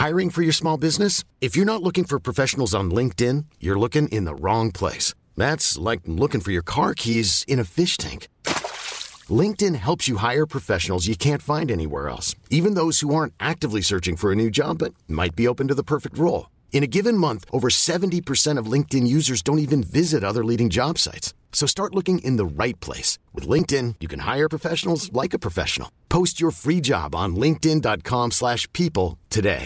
Hiring for your small business? If you're not looking for professionals on LinkedIn, you're looking in the wrong place. That's like looking for your car keys in a fish tank. LinkedIn helps you hire professionals you can't find anywhere else, even those who aren't actively searching for a new job but might be open to the perfect role. In a given month, over 70% of LinkedIn users don't even visit other leading job sites. So start looking in the right place. With LinkedIn, you can hire professionals like a professional. Post your free job on linkedin.com/people today.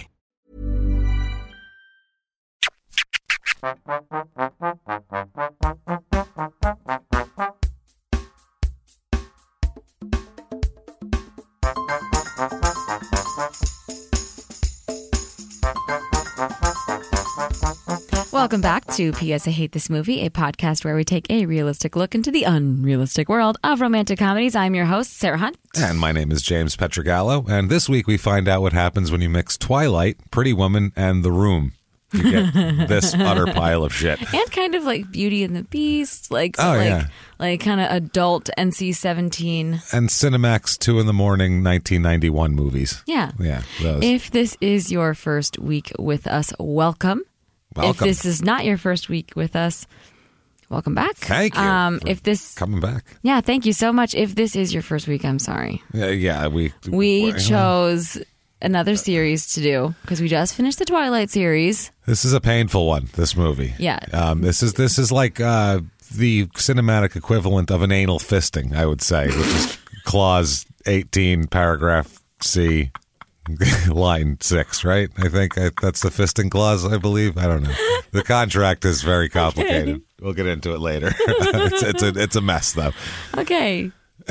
Welcome back to P.S. I Hate This Movie, a podcast where we take a realistic look into the unrealistic world of romantic comedies. I'm your host, Sarah Hunt. And my name is James Petrogallo. And this week we find out what happens when you mix Twilight, Pretty Woman, and The Room. You get this utter pile of shit. And kind of like Beauty and the Beast, like kind of adult NC-17. And Cinemax 2 in the morning 1991 movies. Yeah. Yeah, those. If this is your first week with us, welcome. If this is not your first week with us, welcome back. Thank you. If this coming back. Yeah, thank you so much. If this is your first week, I'm sorry. Yeah, we chose another series to do because we just finished the Twilight series. This is a painful one, this movie. Yeah. This is like the cinematic equivalent of an anal fisting, I would say, which is clause 18, paragraph C. Line 6, right? I think that's the fisting clause, I believe. I don't know. The contract is very complicated. Okay. We'll get into it later. It's a mess, though. Okay.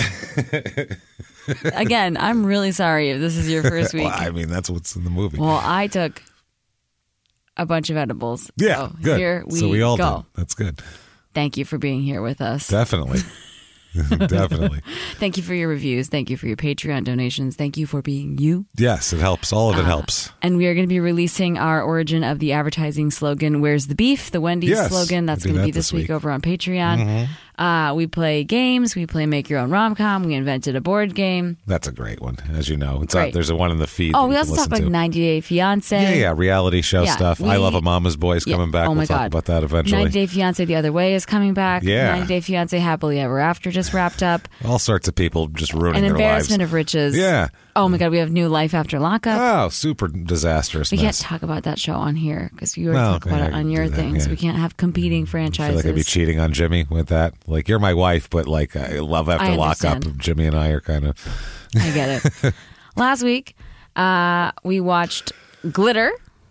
Again, I'm really sorry if this is your first week. Well, I mean, that's what's in the movie. Well, I took a bunch of edibles. Yeah, so good. Here we so we all go. did. That's good. Thank you for being here with us. Definitely. Definitely. Thank you for your reviews. Thank you for your Patreon donations. Thank you for being you. Yes, it helps. All of it helps. And we are going to be releasing our origin of the advertising slogan, "Where's the Beef?" The Wendy's slogan. That's going to be this week over on Patreon. Mm-hmm. We play games. We play Make Your Own Rom-Com. We invented a board game. That's a great one, as you know. There's a one in the feed. Oh, we also talk like 90 Day Fiancé. Yeah, reality show stuff. I Love a Mama's Boy is coming back. Oh my we'll talk about that eventually. 90 Day Fiancé The Other Way is coming back. Yeah. 90 Day Fiancé Happily Ever After just wrapped up. All sorts of people just ruining An their lives. embarrassment of riches. Yeah. Oh my God, we have New Life After Lockup. Oh, super disastrous. We can't talk about that show on here because you already talk about it on your thing. So we can't have competing franchises. I feel like I'd be cheating on Jimmy with that. Like, you're my wife, but like, I love after lockup. Jimmy and I are kind of. I get it. Last week, we watched Glitter.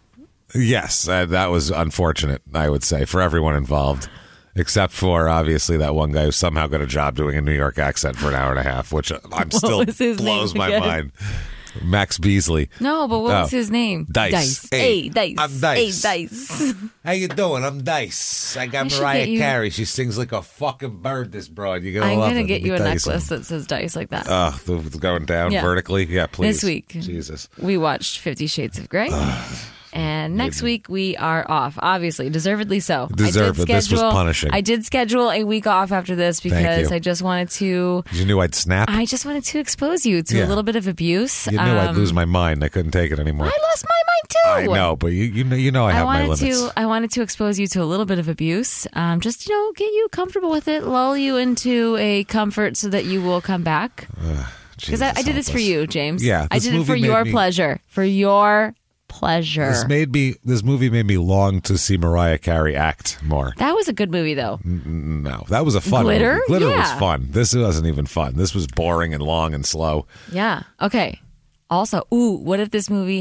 Yes, that was unfortunate, I would say, for everyone involved. Except for, obviously, that one guy who somehow got a job doing a New York accent for an hour and a half, which I'm still blows my mind. Max Beasley. No, but what was his name? Dice. Hey, Dice. I'm Dice. Hey, Dice. How you doing? I'm Dice. I got Mariah Carey. She sings like a fucking bird, this broad. You're going to love it. I'm going to get you a necklace that says Dice like that. Going down vertically? Yeah, please. This week, Jesus. We watched 50 Shades of Grey. And next week we are off, obviously, deservedly so. This was punishing. I did schedule a week off after this because I just wanted to. You knew I'd snap. I just wanted to expose you to a little bit of abuse. You knew I'd lose my mind. I couldn't take it anymore. I lost my mind too. I know, but you know I have my limits. I wanted to expose you to a little bit of abuse. Just get you comfortable with it, lull you into a comfort so that you will come back. Because I did this for you, James. Yeah, I did it for your pleasure. For your pleasure. This movie made me long to see Mariah Carey act more. That was a good movie, though. No, that was a fun Glitter? movie. Glitter Yeah. was fun. This wasn't even fun. This was boring and long and slow. Yeah. Okay. Also, what if this movie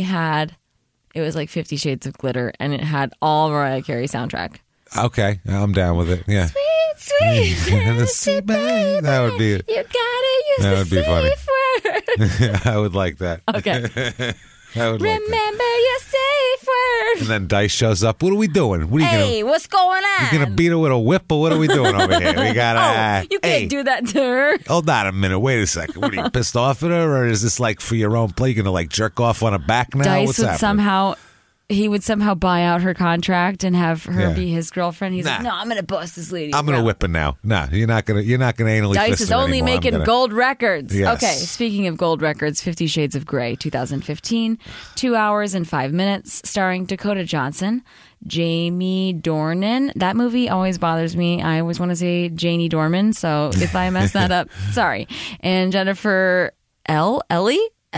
it was like 50 Shades of Glitter and it had all Mariah Carey soundtrack? Okay, I'm down with it. Yeah. Sweet, sweet, baby. That would be. You gotta use That would be funny. safe word. I would like that. Okay. Remember your safe word. And then Dice shows up. What are we doing? What are you what's going on? You gonna beat her with a whip, or what are we doing over here? We gotta. You can't do that to her. Hold on a minute. Wait a second. What are you pissed off at her, or is this like for your own play? You gonna like jerk off on her back now? Dice What's would happening? somehow he would somehow buy out her contract and have her be his girlfriend. He's Nah. like, no, I'm going to bust this lady. I'm going to whip it now. Nah, you're not going to anally Dice fist is it only anymore. making gold records. Yes. Okay, speaking of gold records, 50 Shades of Grey, 2015, 2 hours and 5 minutes, starring Dakota Johnson, Jamie Dornan. That movie always bothers me. I always want to say Janie Dorman, so if I mess that up, sorry. And Jennifer Ehle?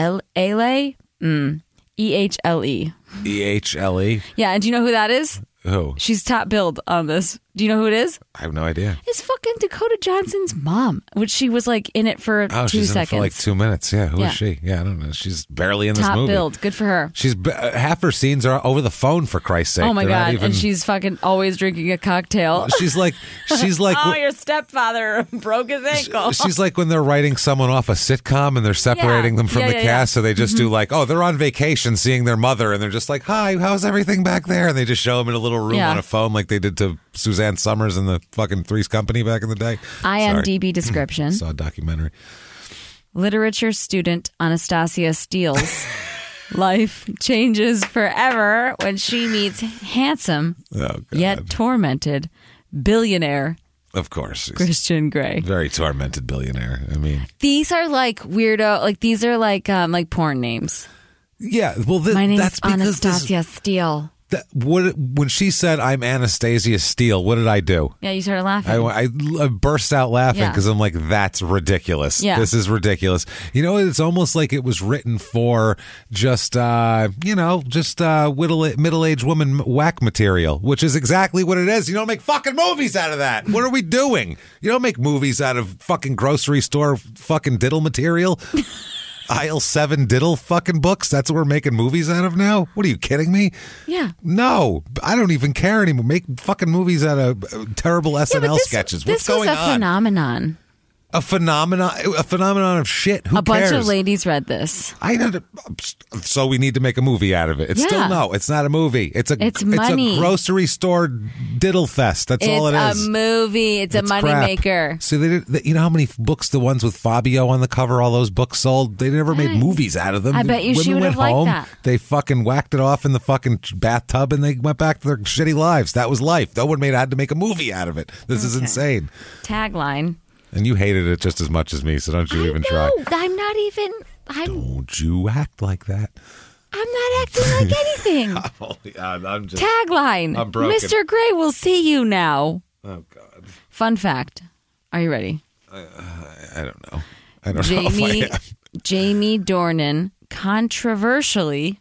E-H-L-E. EHLE? Yeah, and do you know who that is? Who? She's top billed on this. Do you know who it is? I have no idea. It's fucking Dakota Johnson's mom, which she was like in it for 2 she's seconds. in it for like 2 minutes. Yeah, who Yeah. is she? Yeah, I don't know. She's barely in this Top movie. billed. Good for her. She's half her scenes are over the phone, for Christ's sake. Oh my They're not God. even- And she's fucking always drinking a cocktail. she's like Oh, your stepfather broke his ankle. she's like when they're writing someone off a sitcom and they're separating them from the cast, so they just do like, oh, they're on vacation seeing their mother, and they're just like, hi, how's everything back there? And they just show them in a little room on a phone like they did to Suzanne Summers in the fucking Three's Company back in the day. IMDb description. Saw a documentary. Literature student Anastasia Steele's life changes forever when she meets handsome Oh, God. yet tormented billionaire Of course. He's Christian Grey. very tormented billionaire. I mean, These are like weirdo, like these are like porn names. yeah. Well, My name's that's because Anastasia Steele. when she said, I'm Anastasia Steele, what did I do? Yeah, you started laughing. I burst out laughing Yeah. because I'm like, that's ridiculous. Yeah. This is ridiculous. You know, it's almost like it was written for just middle-aged woman whack material, which is exactly what it is. You don't make fucking movies out of that. What are we doing? You don't make movies out of fucking grocery store fucking diddle material. Aisle 7 diddle fucking books. That's what we're making movies out of now? What are you kidding me? Yeah. No, I don't even care anymore. Make fucking movies out of terrible SNL sketches. What's going This was a on? phenomenon. A phenomenon of shit. Who A cares? bunch of ladies read this. I know. So we need to make a movie out of it. It's still no. It's not a movie. It's money. a grocery store diddle fest. That's all it is. It's a movie. It's a money crap. maker. So you know how many books the ones with Fabio on the cover, all those books sold. They never made movies out of them. I bet you she Women would went have liked home. that. They fucking whacked it off in the fucking bathtub and they went back to their shitty lives. That was life. No one had to make a movie out of it. This is insane. Tagline. And you hated it just as much as me, so don't you even try. I'm not even. Don't you act like that. I'm not acting like anything. I'm just. Tagline. I'm broken. Mr. Gray will see you now. Oh, God. Fun fact. Are you ready? I don't know. I don't know if I am. Jamie Dornan controversially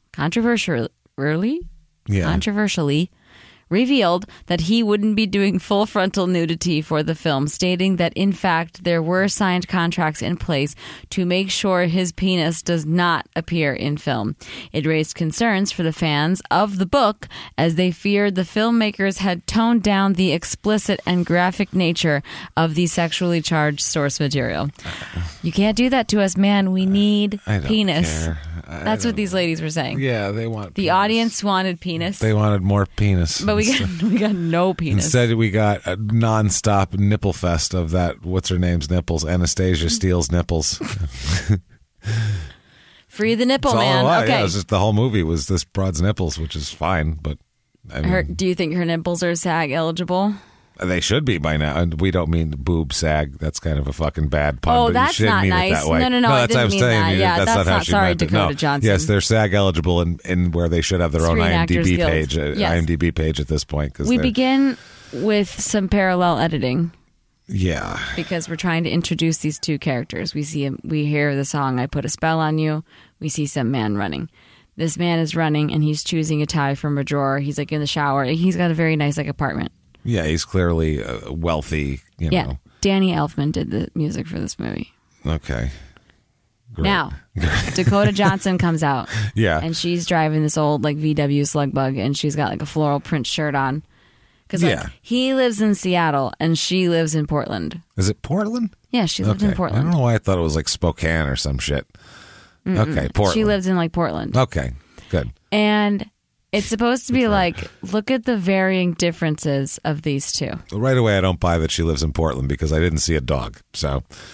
revealed that he wouldn't be doing full frontal nudity for the film, stating that, in fact, there were signed contracts in place to make sure his penis does not appear in film. It raised concerns for the fans of the book as they feared the filmmakers had toned down the explicit and graphic nature of the sexually charged source material. You can't do that to us, man. We need I don't penis. care. That's what these ladies were saying. Yeah, they want The penis. audience wanted penis. They wanted more penis. But we got no penis. Instead, we got a nonstop nipple fest of that. What's her name's nipples? Anastasia Steele's nipples. Free the nipple, That's all man. it was. Okay. Yeah, it was just the whole movie was this broad's nipples, which is fine, but I mean, Do you think her nipples are SAG eligible? they should be by now. And we don't mean boob sag. That's kind of a fucking bad pun. Oh, but you that's shouldn't not mean nice. It that way. No, I that's what didn't I'm mean saying. that. Yeah, that's that's not how not- she sorry, meant it. Dakota No. Johnson. Yes, they're SAG eligible in where they should have their own Screen Actors IMDb Guild. page. Yes. IMDb page at this point because We begin with some parallel editing yeah. because we're trying to introduce these two characters. We hear the song "I Put a Spell on You." We see some man running. This man is running and he's choosing a tie from a drawer. He's like in the shower. He's got a very nice apartment. Yeah, he's clearly wealthy. You Yeah, know. Danny Elfman did the music for this movie. Okay. Great. Now, Dakota Johnson comes out. Yeah. And she's driving this old like VW slug bug and she's got like a floral print shirt on. Because he lives in Seattle and she lives in Portland. Is it Portland? Yeah, she lived in I Portland. don't know why I thought it was like Spokane or some shit. Okay, Portland. She lives in like Portland. Okay, good. And it's supposed to be like, look at the varying differences of these two. Right away, I don't buy that she lives in Portland because I didn't see a dog. So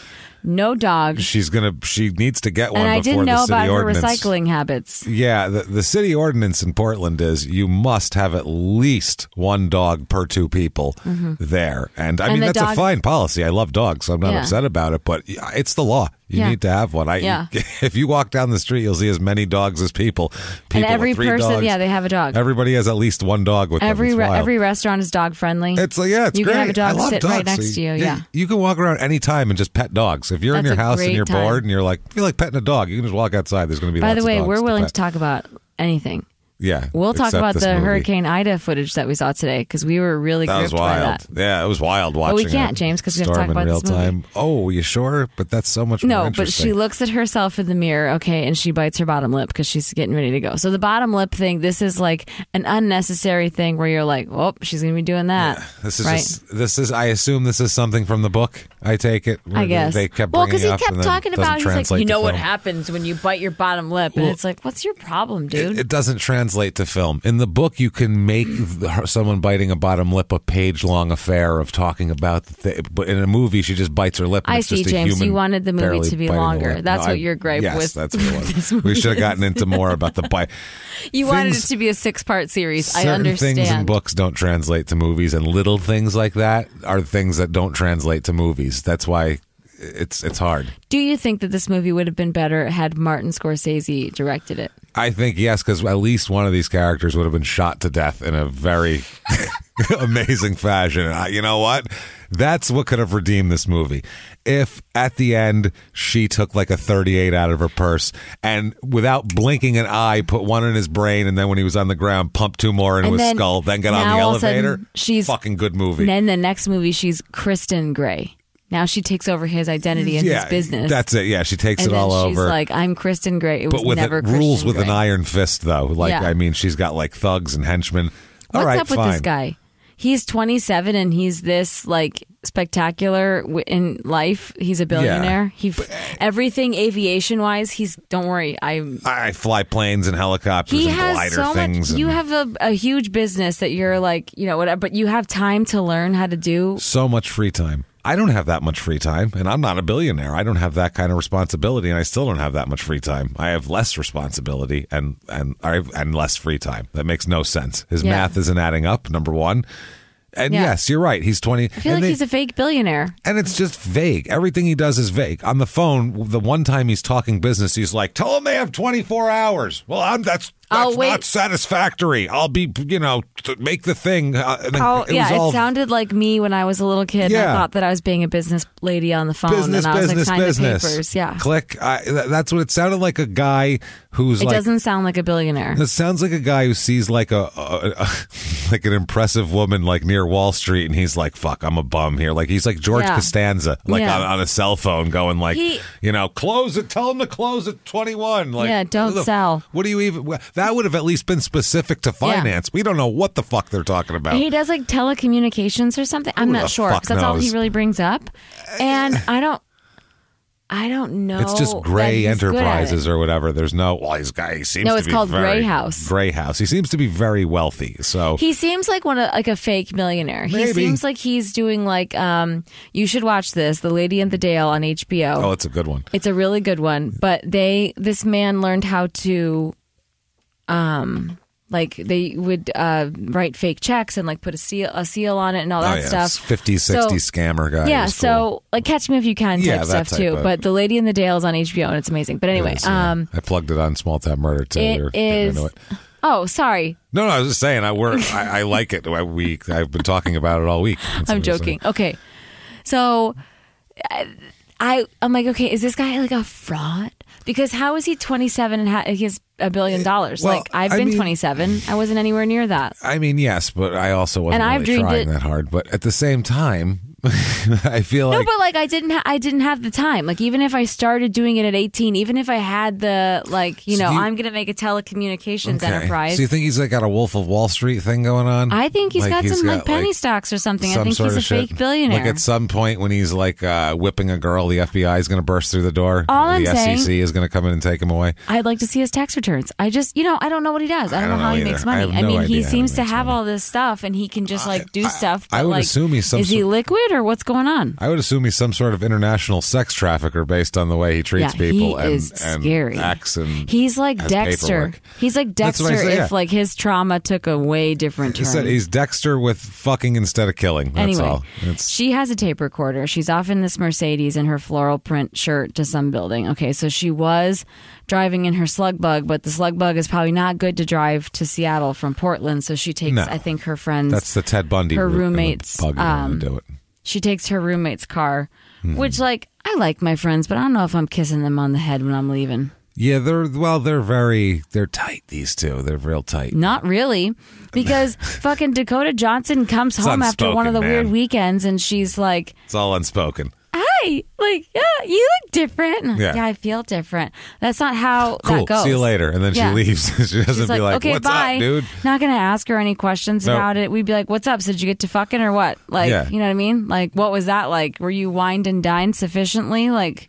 no dog. She needs to get one And I before didn't know the city about her ordinance. recycling habits. Yeah, the city ordinance in Portland is you must have at least one dog per two people there. And I mean, the that's a dog- fine policy. I love dogs, so I'm not Yeah. upset about it, but it's the law. You Yeah. need to have one. Yeah. If you walk down the street, you'll see as many dogs as people. And every with 3 person, dogs. yeah, they have a dog. Everybody has at least one dog with them. It's wild. Every restaurant is dog friendly. It's like, yeah, it's you great. can have a dog I love sit dogs. right next to you. Yeah. You can walk around any time and just pet dogs. If you're in That's your a house and great you're time. bored and you're like, feel like petting a dog, you can just walk outside. There's going to be By lots the way, of dogs we're willing pet. to talk about anything. Yeah. We'll talk except about this the movie. Hurricane Ida footage that we saw today because we were really That gripped was by wild. that. Yeah, it was wild watching. we can't, it. James, 'cause we have to Storm talk about in real this movie. time. Oh, you sure? But that's so much more No, but interesting. she looks at herself in the mirror, okay, and she bites her bottom lip because she's getting ready to go. So the bottom lip thing, this is like an unnecessary thing where you're like, oh, she's going to be doing that. This is right? I assume this is something from the book. I take it. I guess. They kept well, bringing because he it up kept and then talking it doesn't about, he's like, translate you to know what film. happens when you bite your bottom lip, and it's like, what's your problem, dude? It doesn't translate to film. In the book, you can make someone biting a bottom lip a page-long affair of talking about the thing. But in a movie, she just bites her lip. And I it's see, just a James. human You wanted the movie barely to be biting a longer. lip. That's No, what your gripe yes, with that's what it was. this movie We should have is. gotten into more about the bite. You wanted it Things- to be a 6-part series. I Certain understand. things in books don't translate to movies, and little things like that are things that don't translate to movies. That's why it's hard. Do you think that this movie would have been better had Martin Scorsese directed it? I think yes, because at least one of these characters would have been shot to death in a very amazing fashion. You know what? That's what could have redeemed this movie. If at the end she took like a 38 out of her purse and without blinking an eye put one in his brain, and then when he was on the ground pumped 2 more into And his then skull, then get on now the all of a sudden elevator. she's- fucking good movie. And then the next movie, she's Kristen Gray. Now she takes over his identity and his business. That's it. Yeah, she takes and it all then she's over. like, I'm Kristen Gray. It was but with never it, Christian rules with Grey. an iron fist, though. Like, Yeah. I mean, she's got like thugs and henchmen. All What's right, up with fine. this guy? He's 27 and he's this like spectacular in life. He's a billionaire. Everything aviation wise. Don't worry. I fly planes and helicopters He and has glider so things. much. You and have a huge business that you're like, whatever. But you have time to learn how to do. so much free time. I don't have that much free time, and I'm not a billionaire. I don't have that kind of responsibility, and I still don't have that much free time. I have less responsibility and less free time. That makes no sense. His Yeah. math isn't adding up, number one. And Yeah. yes, you're right. He's 20. I feel like he's a fake billionaire. And it's just vague. Everything he does is vague. On the phone, the one time he's talking business, he's like, tell them they have 24 hours. Well, that's wait. not satisfactory. I'll be, to make the thing. And then It sounded like me when I was a little kid. And Yeah. I thought that I was being a business lady on the phone. business, and I was business, like, sign business. the papers. Yeah. Click. That's what it sounded like. A guy who's It like. doesn't sound like a billionaire. It sounds like a guy who sees like like an impressive woman like near Wall Street, and he's like, "Fuck, I'm a bum here." Like he's like George Yeah. Costanza, like Yeah. on a cell phone, going like, close it. Tell him to close at 21. Like, Yeah, don't sell. What do you even? That would have at least been specific to finance. We don't know what the fuck they're talking about. He does like telecommunications or something. I'm Who not the sure fuck because that's all he knows? really brings up. And I don't know. It's just that Gray he's good at Enterprises it. or whatever. There's no. Well, he seems. No, to it's be called very, Gray House. Gray House. He seems to be very wealthy. So He seems like a fake millionaire. He Maybe. seems like he's doing like you should watch this, The Lady and the Dale on HBO. oh, it's a good one. It's a really good one. But this man learned how to like they would write fake checks and like put a seal on it and all that stuff. 50s, 60s scammer guy. Yeah, It was so cool. like Catch Me If You Can type Yeah, that stuff type too. of- But The Lady and the Dale is on HBO and it's amazing. But anyway, It is, I plugged it on Small Town Murder too. We were it getting is. into it. Oh, sorry, No, I was just saying. I like it. I've been talking about it all week. That's I'm what I was joking. Okay, so I'm like, okay, is this guy like a fraud? Because how is he 27 and he has $1 billion? Well, Like I've I been mean- 27. I wasn't anywhere near that. I mean, yes, but I also wasn't And I've really dreamed trying it- that hard. But at the same time, I feel No, like but like I didn't have the time. Like even if I started doing it at 18, even if I had the like, So do you- I'm going to make a telecommunications enterprise. So you think he's like got a Wolf of Wall Street thing going on? I think he's got some like penny like, stocks or something. I some think sort he's a of shit. fake billionaire. Like at some point when he's like whipping a girl, the FBI is going to burst through the door. All I'm the saying- SEC is going to come in and take him away. I'd like to see his tax returns. I just, I don't know what he does. I don't know how he either. makes I money. have I no mean, idea he how he seems to makes have money. all this stuff and he can just like do stuff. But I would like, assume he's some is he sort- liquid or what's going on? I would assume he's some sort of international sex trafficker based on the way he treats people he is scary. acts and he's like has Dexter. paperwork. He's like That's what Dexter I say, if like his trauma took a way different turn. He's Dexter with fucking instead of killing. That's Anyway, all. she has a tape recorder. She's off in this Mercedes in her floral print shirt to some building. Okay, so she was driving in her slug bug, but the slug bug is probably not good to drive to Seattle from Portland. So she takes, I think, her friend's. That's the Ted Bundy. Her route in the roommate's. bug and do it. She takes her roommate's car, which, like, I like my friends, but I don't know if I'm kissing them on the head when I'm leaving. Yeah, they're tight. These two, they're real tight. Not really, because fucking Dakota Johnson comes home after one of the weird weekends, and she's like, it's all unspoken. "Hi, like, yeah, you look different. Yeah. I feel different." That's not how Cool. that goes. See you later, and then she leaves. She doesn't She's be like, "Okay, "What's bye, up, dude?" Not gonna ask her any questions Nope. about it. We'd be like, "What's up? So did you get to fucking or what? Like, you know what I mean? Like, what was that like? Were you wined and dined sufficiently? Like,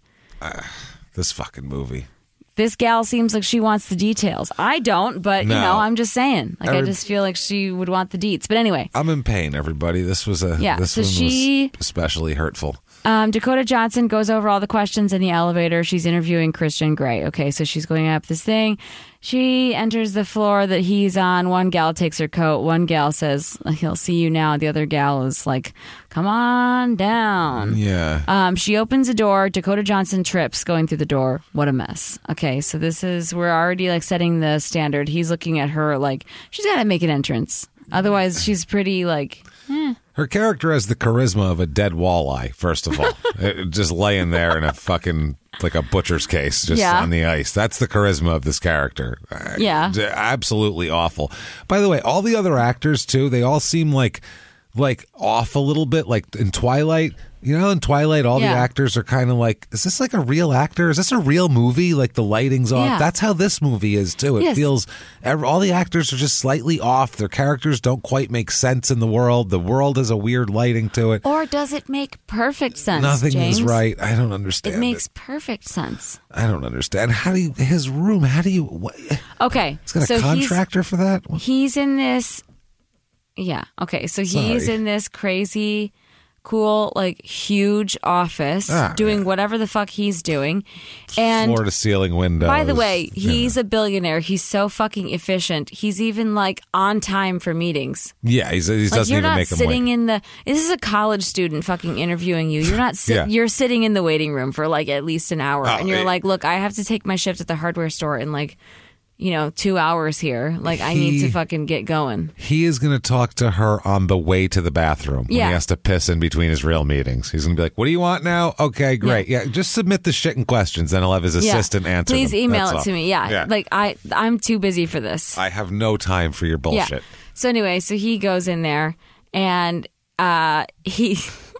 This fucking movie. this gal seems like she wants the details. I don't, but No. you know, I'm just saying. Like, I just feel like she would want the deets. But anyway, I'm in pain, everybody. This was this so one she- was especially hurtful. Dakota Johnson goes over all the questions in the elevator. She's interviewing Christian Grey. Okay, so she's going up this thing. She enters the floor that he's on. One gal takes her coat. One gal says, "He'll see you now." The other gal is like, "Come on down." Yeah. She opens a door. Dakota Johnson trips going through the door. What a mess. Okay, so we're already like setting the standard. He's looking at her like she's got to make an entrance. Otherwise, she's pretty like, Her character has the charisma of a dead walleye, first of all. Just laying there in a fucking, like a butcher's case, just on the ice. That's the charisma of this character. Yeah. Absolutely awful. By the way, all the other actors, too, they all seem like off a little bit, like in Twilight. You know, in Twilight, all the actors are kind of like, is this like a real actor? Is this a real movie? Like the lighting's off. Yeah. That's how this movie is, too. It feels, all the actors are just slightly off. Their characters don't quite make sense in the world. The world has a weird lighting to it. or does it make perfect sense? Nothing James? is right. I don't understand. It makes perfect sense. I don't understand. His room, what? Okay, He's got a contractor for that? He's in this. Yeah. Okay. So he's in this crazy, cool, like huge office doing whatever the fuck he's doing. And floor to ceiling windows. by the way, he's a billionaire. He's so fucking efficient. He's even like on time for meetings. Yeah, he Like doesn't you're even not make him sitting wait. in the. This is a college student fucking interviewing you. You're not. You're sitting in the waiting room for like at least an hour, and you're like, "Look, I have to take my shift at the hardware store in like, 2 hours here. Like, I need to fucking get going." He is going to talk to her on the way to the bathroom when Yeah. he has to piss in between his real meetings. He's going to be like, "What do you want now?" Okay, great. Yeah, just submit the shit and questions, then he'll have his assistant answer Please them. email That's it to all. me. Yeah. Like I'm too busy for this. I have no time for your bullshit. Yeah. So anyway, so he goes in there and he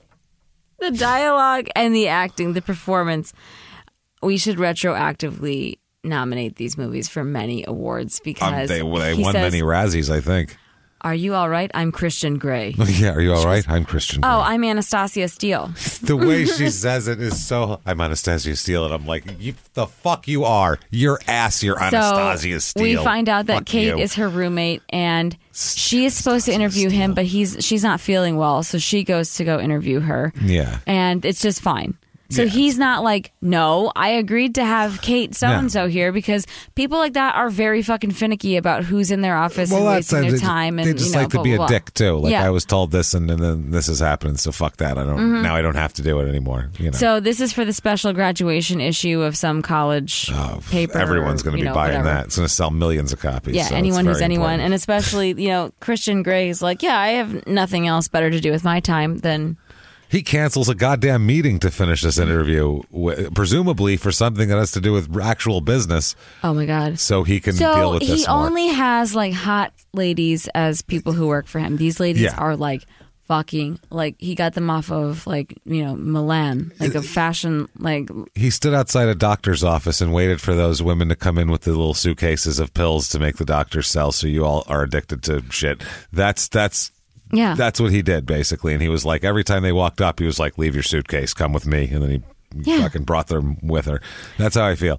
the dialogue and the acting, the performance, we should retroactively nominate these movies for many awards because They he won says, many Razzies, I think. "Are you all right? I'm Christian Grey." Yeah, are you all right? I'm Christian Grey. Oh, I'm Anastasia Steele. The way she says it is so. I'm Anastasia Steele, and I'm like, the fuck you are. Your ass, you're Anastasia So Steele. we find out that Fuck Kate you. is her roommate, and she is supposed to interview him, but she's not feeling well, so she goes to go interview her. Yeah. And it's just fine. So he's not like, "No, I agreed to have Kate so-and-so here," because people like that are very fucking finicky about who's in their office and wasting their time. And they just like to blah, be blah, a blah. dick too. Like, Yeah. I was told this, and then this is happening, so fuck that. Now I don't have to do it anymore. So this is for the special graduation issue of some college paper. Everyone's going to be buying whatever. that. It's going to sell millions of copies. Yeah, so anyone it's who's very anyone. important. And especially, Christian Grey is like, "Yeah, I have nothing else better to do with my time than..." He cancels a goddamn meeting to finish this interview, presumably for something that has to do with actual business, Oh my God. so he can deal with this he more. only has like hot ladies as people who work for him. These ladies are like fucking, like he got them off of like, Milan, like a fashion, like... He stood outside a doctor's office and waited for those women to come in with the little suitcases of pills to make the doctors sell, so you all are addicted to shit. That's what he did, basically. And he was like, every time they walked up, he was like, "Leave your suitcase, come with me." And then he fucking brought them with her. That's how I feel.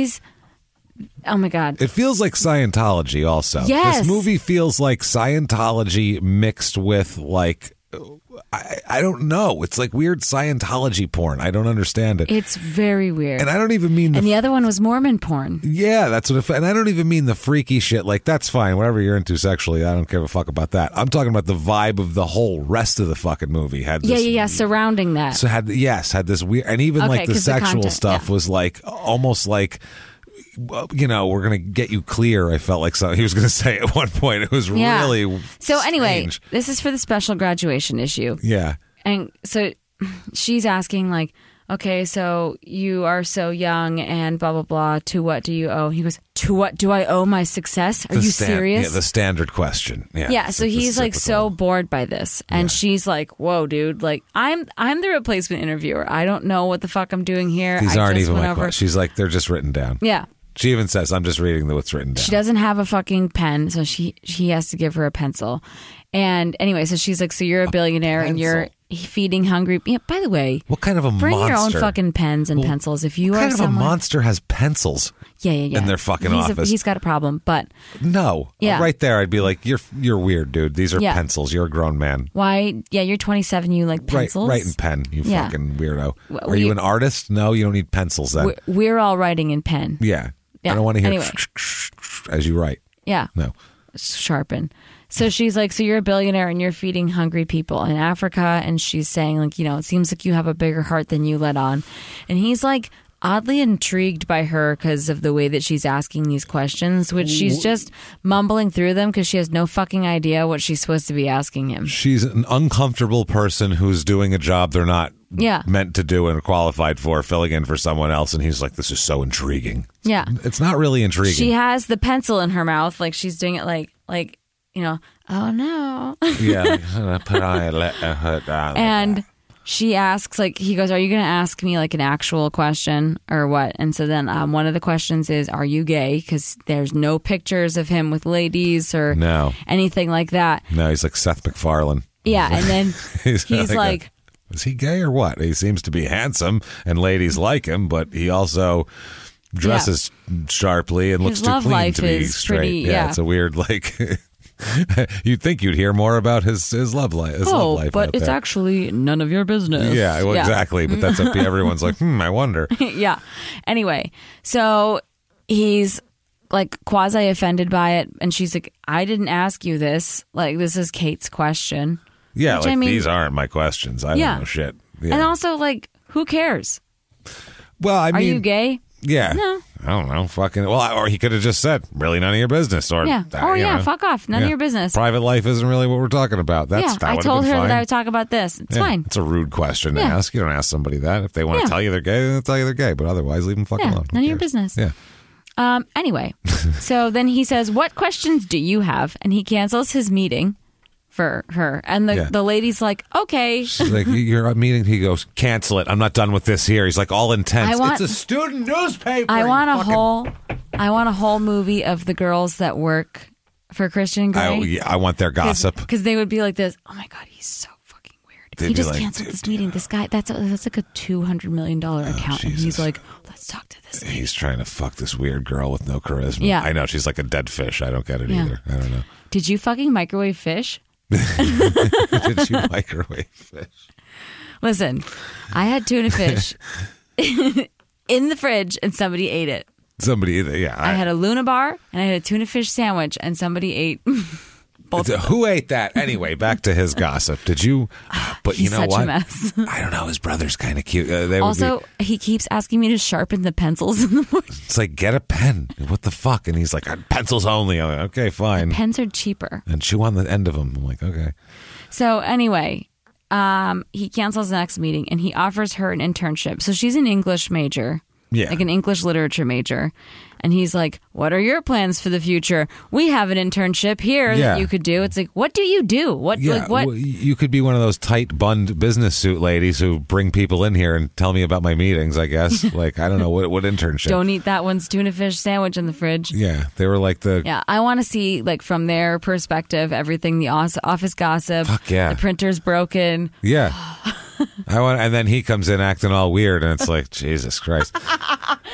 Oh my God. It feels like Scientology also. Yes. This movie feels like Scientology mixed with like I don't know. It's like weird Scientology porn. I don't understand it. It's very weird. And I don't even mean and the other one was Mormon porn. Yeah, that's what and I don't even mean the freaky shit. Like, that's fine. Whatever you're into sexually, I don't give a fuck about that. I'm talking about the vibe of the whole rest of the fucking movie. Had this, yeah, surrounding that. So had this weird, and even like the sexual stuff was like almost like, we're going to get you clear. I felt like he was going to say at one point. It was really So anyway, strange. This is for the special graduation issue. Yeah. And so she's asking like, okay, so you are so young and blah, blah, blah. To what do you owe? He goes, to what do I owe my success? Are you serious? Yeah, the standard question. Yeah. Yeah. So he's like so bored by this. And she's like, whoa, dude, like I'm the replacement interviewer. I don't know what the fuck I'm doing here. These aren't even my questions. questions. She's like, they're just written down. Yeah. She even says, I'm just reading what's written down. She doesn't have a fucking pen, so she has to give her a pencil. And anyway, so she's like, so you're a billionaire and you're feeding hungry. Yeah, by the way, what kind of a bring monster? Your own fucking pens and pencils. If you what are kind of someone, a monster has pencils? Yeah. In their fucking office. He's got a problem, but no. Yeah. Right there, I'd be like, you're weird, dude. These are pencils. You're a grown man. Why? Yeah, you're 27. You like pencils? Write in pen. You fucking weirdo. Are you an artist? No, you don't need pencils then. We're all writing in pen. Yeah. Yeah. I don't want to hear anyway. As you write. Yeah. No. Sharpen. So she's like, so you're a billionaire and you're feeding hungry people in Africa. And she's saying like, it seems like you have a bigger heart than you let on. And he's like oddly intrigued by her because of the way that she's asking these questions, which she's just mumbling through them because she has no fucking idea what she's supposed to be asking him. She's an uncomfortable person who's doing a job they're not meant to do and qualified for, filling in for someone else. And he's like, this is so intriguing. Yeah. It's not really intriguing. She has the pencil in her mouth. Like she's doing it like, oh no. Yeah. Put on it, let her down. And she asks, like, he goes, are you going to ask me like an actual question or what? And so then one of the questions is, are you gay? Because there's no pictures of him with ladies or anything like that. No, he's like Seth MacFarlane. Yeah. And then he's like is he gay or what? He seems to be handsome and ladies like him, but he also dresses sharply and looks his too love clean life to be is straight. pretty, yeah. It's a weird, like, you'd think you'd hear more about his love life. Oh, love life but out it's there. actually none of your business. Yeah, well, exactly. But that's up to everyone's like, I wonder. Yeah. Anyway, so he's like quasi offended by it. And she's like, I didn't ask you this. Like, this is Kate's question. Yeah, Which, like, I mean, these aren't my questions. I don't know shit. Yeah. And also, like, who cares? Well, I mean, are you gay? Yeah. No. I don't know. Fucking. Well, or he could have just said, really none of your business. Or, yeah. Fuck off. None of your business. Private life isn't really what we're talking about. That I told her that I would talk about this. It's fine. It's a rude question to ask. You don't ask somebody that. If they want to tell you they're gay, then they'll tell you they're gay. But otherwise, leave them fucking alone. None of your business. Yeah. Anyway, so then he says, what questions do you have? And he cancels his meeting for her. And the lady's like, okay. She's like, you're meeting. He goes, cancel it. I'm not done with this here. He's like all intense. It's a student newspaper. I want a whole movie of the girls that work for Christian Grey. I want their gossip. Because they would be like this, oh my God, he's so fucking weird. He just canceled this meeting. This guy, that's like a $200 million account. And he's like, let's talk to this lady. He's trying to fuck this weird girl with no charisma. Yeah. I know. She's like a dead fish. I don't get it either. I don't know. Did you fucking microwave fish? Did you microwave fish? Listen, I had tuna fish in the fridge and somebody ate it. I had a Luna bar and I had a tuna fish sandwich and somebody ate both. Who ate that? Anyway, back to his gossip. Did you? But He's you know such what? a mess. I don't know. His brother's kind of cute. He keeps asking me to sharpen the pencils in the morning. It's like, get a pen. What the fuck? And he's like, pencils only. I'm like, okay, fine. Pens are cheaper. And chew on the end of them. I'm like, okay. So anyway, he cancels the next meeting and he offers her an internship. So she's an English major. Yeah. Like an English literature major. And he's like, what are your plans for the future? We have an internship here that you could do. It's like, what do you do? What? Well, you could be one of those tight bunned business suit ladies who bring people in here and tell me about my meetings, I guess. Like, I don't know, what internship? Don't eat that one's tuna fish sandwich in the fridge. Yeah, they were like Yeah, I want to see, like, from their perspective, everything, the office gossip. Fuck yeah. The printer's broken. Yeah. And then he comes in acting all weird, and it's like, Jesus Christ.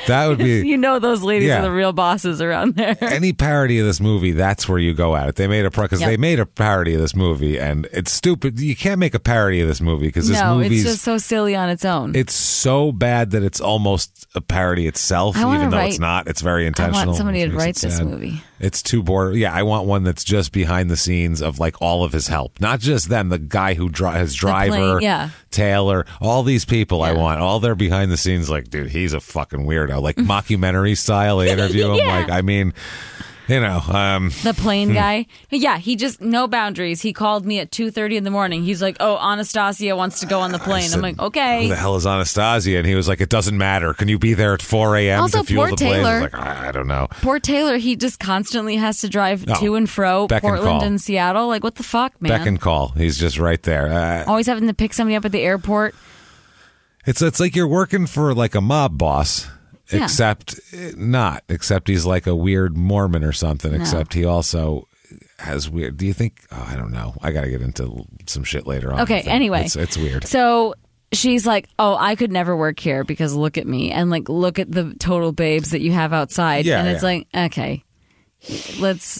That would be... You know those ladies Yeah. are the real bosses around there. Any parody of this movie, that's where you go at it. They made because Yep. they made a parody of this movie, and it's stupid. You can't make a parody of this movie because this No, movie's... it's just so silly on its own. It's so bad that it's almost a parody itself, I wanna even though write- it's not. It's very I intentional. want somebody It to makes write it this sad. movie. It's too boring. Yeah, I want one that's just behind the scenes of like all of his help, not just them. The guy who his driver, yeah. Taylor, all these people. I Yeah. want all their behind the scenes. Like, dude, he's a fucking weirdo. Like mockumentary style. They interview him. Yeah. Like, I mean, you know, The plane guy. Yeah, he just, no boundaries. He called me at 2:30 in the morning. He's like, oh, Anastasia wants to go on the plane. said, I'm like, who okay. the hell is Anastasia? And he was like, it doesn't matter. Can you be there at 4 a.m. Also, to fuel poor the plane? I Taylor. was like, I don't know. Poor Taylor, he just constantly has to drive Oh, to and fro, beck and Portland call. and Seattle. Like, what the fuck, man? Beck and call. He's just right there. Always having to pick somebody up at the airport. It's like you're working for like a mob boss, Yeah. except he's like a weird Mormon or something. No. Except he also has weird. Do you think? Oh, I don't know. I got to get into some shit later on. Okay, I think. anyway. it's weird. So she's like, oh, I could never work here because look at me. And like, look at the total babes that you have outside. Yeah, and it's yeah. like, okay, let's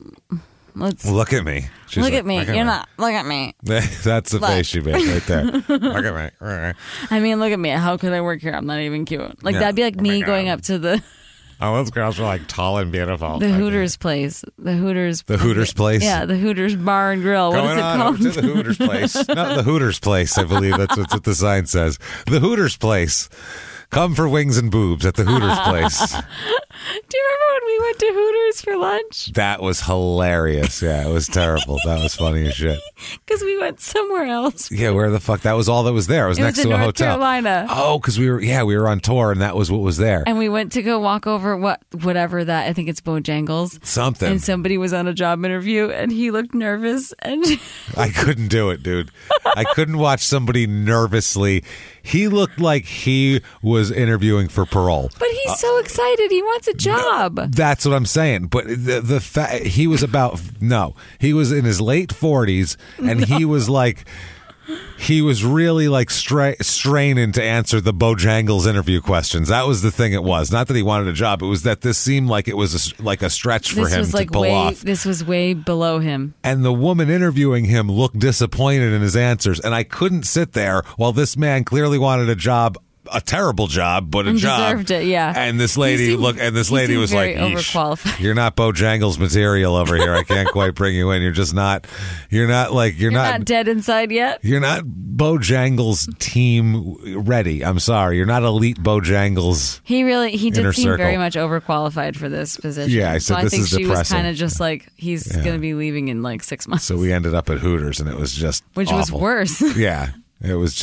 Look at me. She's look like, at me. You're not, look at me. That's the Look. face she made right there. Look at me. I mean, look at me. How could I work here? I'm not even cute. Like, Yeah. that'd be like Oh my me God. going up to the Oh, those girls are like tall and beautiful. the Hooters place. The Hooters place? Yeah, the Hooters Bar and Grill. What Going is it on called? over to the Hooters place. No, the Hooters place, I believe. That's what the sign says. The Hooters place. Come for wings and boobs at the Hooters place. Do you remember when we went to Hooters for lunch? That was hilarious. Yeah, it was terrible. That was funny as shit. Because we went somewhere else. Yeah, where the fuck? That was all that was there. It was It next was in to a North hotel. Carolina. Oh, because we were on tour and that was what was there. And we went to go walk over whatever that, I think it's Bojangles. Something. And somebody was on a job interview and he looked nervous and I couldn't do it, dude. I couldn't watch somebody nervously. He looked like he was interviewing for parole. but he's so excited. He wants a job. That's what I'm saying. But the fact he was he was in his late 40s, and he was like, he was really like straining to answer the Bojangles interview questions. That was the thing. It was not that he wanted a job. It was that this seemed like it was like a stretch for This him was to like pull off. This was way below him. And the woman interviewing him looked disappointed in his answers, and I couldn't sit there while this man clearly wanted a job. A terrible job, but a And job. deserved it, yeah. And this lady He seemed- he lady seemed was very like, "Yeesh, overqualified." You're not Bojangles material over here. I can't quite bring you in. You're not You're not dead inside yet. you're not Bojangles team ready. I'm sorry. You're not elite Bojangles. He did Inner seem circle. very much overqualified for this position. Yeah, I said so this I think is she was depressing. kind of just like, he's Yeah. going to be leaving in like 6 months. So we ended up at Hooters, and it was just Which was awful. worse. Yeah, it was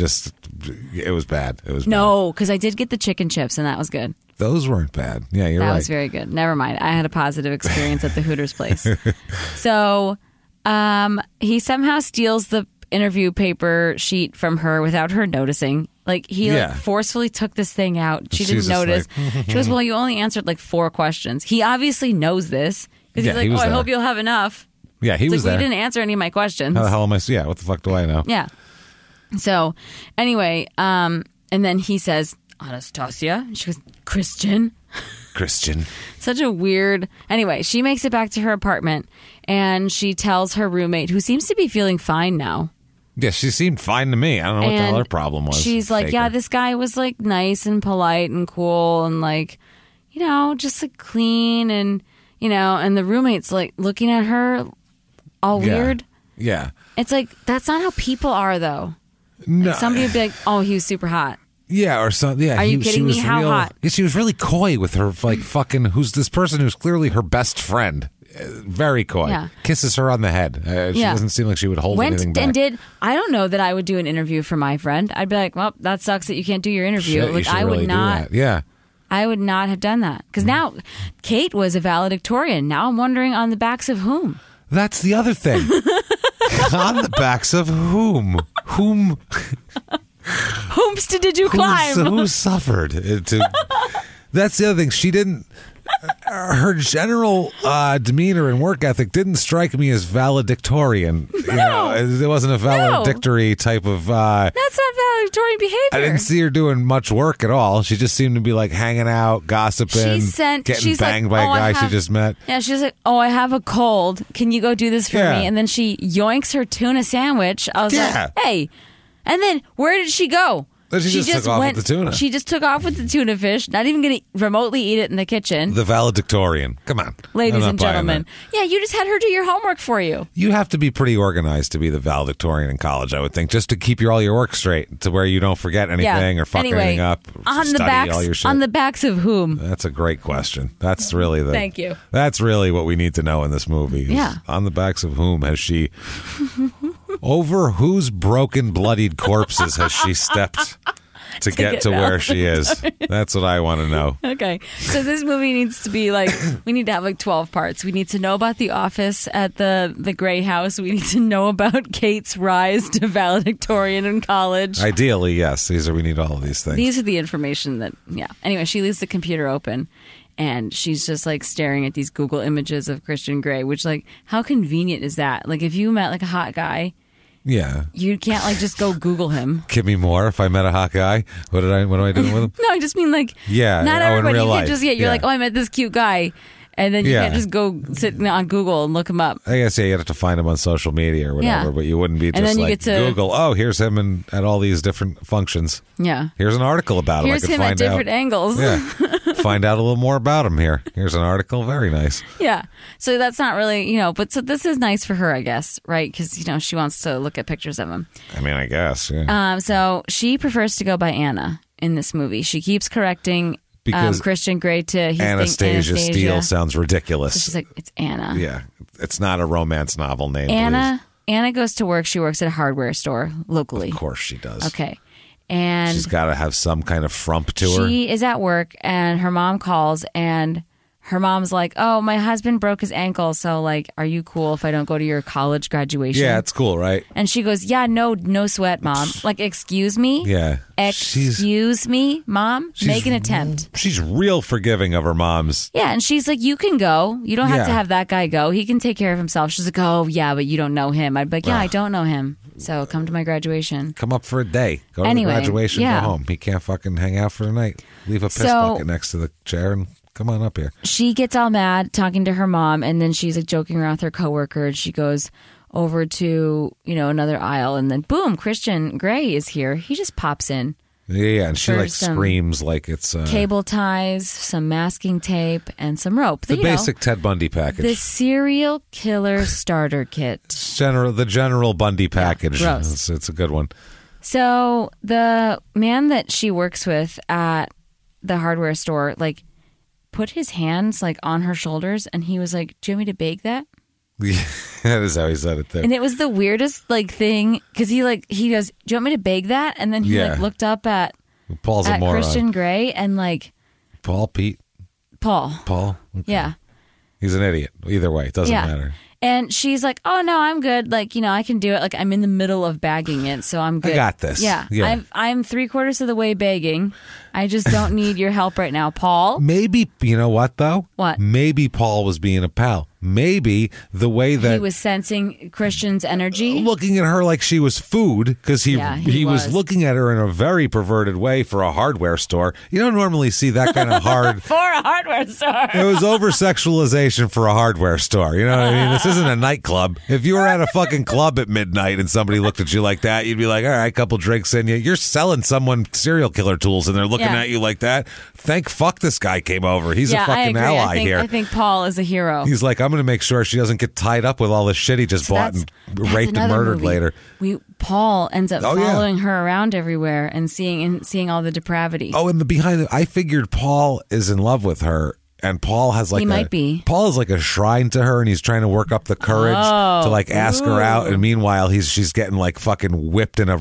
bad. It was No, because I did get the chicken chips and that was good. bad. Those weren't bad. Yeah, you're That right. was very good. Never mind. I had a positive experience at the Hooters place. So he somehow steals the interview paper sheet from her without her noticing. Like he Yeah. forcefully took this thing out. She She's didn't just notice. like, She goes, well, you only answered like 4 questions. He obviously knows this because Yeah, he's he like, was I there. hope you'll have enough. Yeah, he It's was like, there. well, you didn't answer any of my questions. How the hell am I? Yeah, what the fuck do I know? Yeah. So anyway, and then he says, Anastasia. She goes, Christian. Such a weird. Anyway, she makes it back to her apartment and she tells her roommate, who seems to be feeling fine now. Yeah, she seemed fine to me. I don't know what the hell her problem was. She's like, Faker. yeah, this guy was like nice and polite and cool and like, just like clean and, and the roommate's like looking at her all Yeah. weird. Yeah. It's like, that's not how people are though. No. Somebody would be like, oh, he was super hot. Yeah, or something. Yeah, Are you she kidding was me? How real, hot? Yeah, she was really coy with her, like fucking. Who's this person who's clearly her best friend? Very coy. Yeah. Kisses her on the head. She Yeah. doesn't seem like she would hold anything back. I don't know that I would do an interview for my friend. I'd be like, well, that sucks that you can't do your interview. Shit, you like should I really would do not. that. Yeah. I would not have done that because now Kate was a valedictorian. Now I'm wondering on the backs of whom. That's the other thing. On the backs of whom? Whom Whomst did you climb? Who suffered? That's the other thing. She didn't. her general demeanor and work ethic didn't strike me as valedictorian. No. It wasn't a valedictory type of. That's not valedictorian behavior. I didn't see her doing much work at all. She just seemed to be like hanging out, gossiping, getting banged by a guy she just met. Yeah, she's like, "Oh, I have a cold. Can you go do this for me?" And then she yoinks her tuna sandwich. I was like, "Hey!" And then where did she go? She just took off with the tuna. She just took off with the tuna fish. Not even going to remotely eat it in the kitchen. The valedictorian. Come on, ladies and gentlemen. Yeah, you just had her do your homework for you. You have to be pretty organized to be the valedictorian in college, I would think, just to keep all your work straight, to where you don't forget anything or fuck anything up. On the backs of whom? That's a great question. That's really Thank you. That's really what we need to know in this movie. Yeah. On the backs of whom has she? Over whose broken, bloodied corpses has she stepped? To get to where she is. That's what I want to know. Okay. So this movie needs to be like, we need to have like 12 parts. We need to know about the office at the Gray House. We need to know about Kate's rise to valedictorian in college. Ideally, yes. We need all of these things. These are the information that, yeah. Anyway, she leaves the computer open. And she's just like staring at these Google images of Christian Grey, which like, how convenient is that? Like if you met like a hot guy, yeah, you can't like just go Google him. Give me more. If I met a hot guy, what am I doing with him? No, I just mean like, yeah, not everybody. In real you life. Can't just you're like, oh, I met this cute guy, and then you can't just go sit on Google and look him up. I guess you have to find him on social media or whatever, but you wouldn't be just like Google. Oh, here's him at all these different functions. Yeah, here's an article about him. Here's him at different angles. Yeah, find out a little more about him here. Here's an article. Very nice. Yeah, so that's not really but so this is nice for her, I guess, right? Because she wants to look at pictures of him. I mean, I guess. Yeah. So she prefers to go by Anna in this movie. She keeps correcting. Because Christian Grey to Anastasia Steele sounds ridiculous. So she's like, it's Anna. Yeah, it's not a romance novel name. Anna goes to work. She works at a hardware store locally. Of course she does. Okay. And she's got to have some kind of frump to her. She is at work and her mom calls and her mom's like, oh, my husband broke his ankle. So like, are you cool if I don't go to your college graduation? Yeah, it's cool, right? And she goes, yeah, no sweat, Mom. Like, excuse me? Yeah. Excuse me, Mom? Make an attempt. She's real forgiving of her mom's. Yeah, and she's like, you can go. You don't have to have that guy go. He can take care of himself. She's like, oh, yeah, but you don't know him. I'd be like, yeah, I don't know him. So come to my graduation. Come up for a day. Go to the graduation, go home. He can't fucking hang out for the night. Leave a piss bucket next to the chair and come on up here. She gets all mad talking to her mom, and then she's like joking around with her coworker, and she goes over to, another aisle, and then boom, Christian Grey is here. He just pops in. Yeah, and she like screams like it's cable ties, some masking tape, and some rope. The basic Ted Bundy package. The serial killer starter kit. The general Bundy package. Yeah, gross. It's a good one. So the man that she works with at the hardware store, like, put his hands like on her shoulders, and he was like, "Do you want me to bake that?" Yeah, that is how he said it there. And it was the weirdest like thing because he goes, "Do you want me to bake that?" And then he like looked up at Paul's a moron. Christian Grey and like Paul. Okay. Yeah, he's an idiot. Either way, it doesn't matter. And she's like, "Oh no, I'm good. Like, I can do it. Like, I'm in the middle of bagging it, so I'm good. I got this. Yeah. I'm 3/4 of the way bagging. I just don't need your help right now, Paul." Maybe, you know what though? What? Maybe Paul was being a pal. Maybe the way that he was sensing Christian's energy, looking at her like she was food, because he was looking at her in a very perverted way for a hardware store. You don't normally see that kind of hard for a hardware store. It was over sexualization for a hardware store. You know what I mean? This isn't a nightclub. If you were at a fucking club at midnight and somebody looked at you like that, you'd be like, all right, couple drinks in you. You're selling someone serial killer tools and they're looking at you like that. Thank fuck this guy came over. He's a fucking ally here. I think Paul is a hero. He's like, I'm going to make sure she doesn't get tied up with all this shit he just bought and raped and murdered later. Paul ends up following her around everywhere and seeing all the depravity. Oh, and I figured Paul is in love with her. And Paul has like Paul is like a shrine to her, and he's trying to work up the courage to like ask her out. And meanwhile, she's getting like fucking whipped in a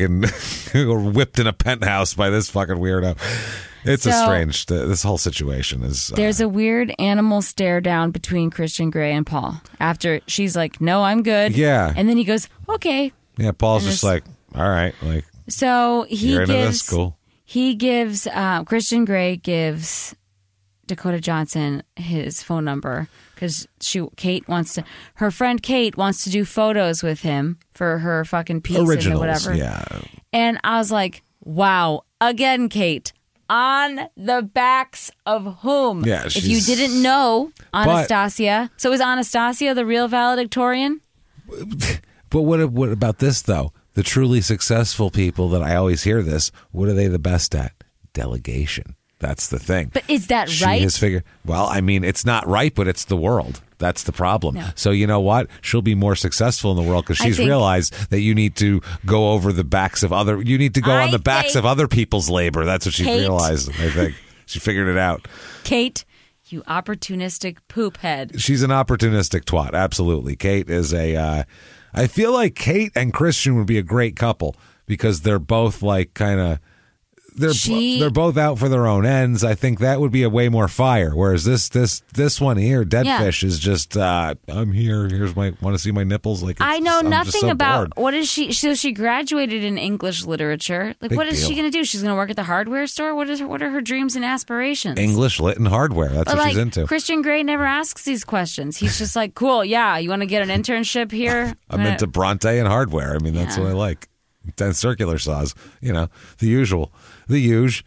penthouse by this fucking weirdo. It's a strange. This whole situation is. There's a weird animal stare down between Christian Grey and Paul. After she's like, "No, I'm good." Yeah, and then he goes, "Okay." Yeah, Paul's just like, "All right," like. So he gives. Cool. He gives. Christian Grey gives Dakota Johnson his phone number because her friend Kate wants to do photos with him for her fucking piece Originals, and whatever. yeah. And I was like, wow, again, Kate. On the backs of whom? Yeah, if you didn't know, Anastasia. So is Anastasia the real valedictorian? But what about this, though? The truly successful people that I always hear this, what are they the best at? Delegation. That's the thing. But is that She right? has figured, well, I mean, it's not right, but it's the world. That's the problem. No. So you know what? She'll be more successful in the world because she's realized that you need to go over the backs of other. You need to go on the backs of other people's labor. That's what she realized. I think she figured it out. Kate, you opportunistic poop head. She's an opportunistic twat. Absolutely. Kate is a. I feel like Kate and Christian would be a great couple because they're both like kind of. They're both out for their own ends. I think that would be a way more fire. Whereas this one here, Deadfish, is just I'm here. Here's want to see my nipples. Like I know I'm nothing so about bored. what is she. So she graduated in English literature. Like, Big what is deal. she going to do? She's going to work at the hardware store. What are her dreams and aspirations? English lit and hardware. That's But what like, she's into. Christian Grey never asks these questions. He's just like, cool, yeah. You want to get an internship here? I'm into Bronte and hardware. I mean, that's what I like. And circular saws. You know, the usual. The huge.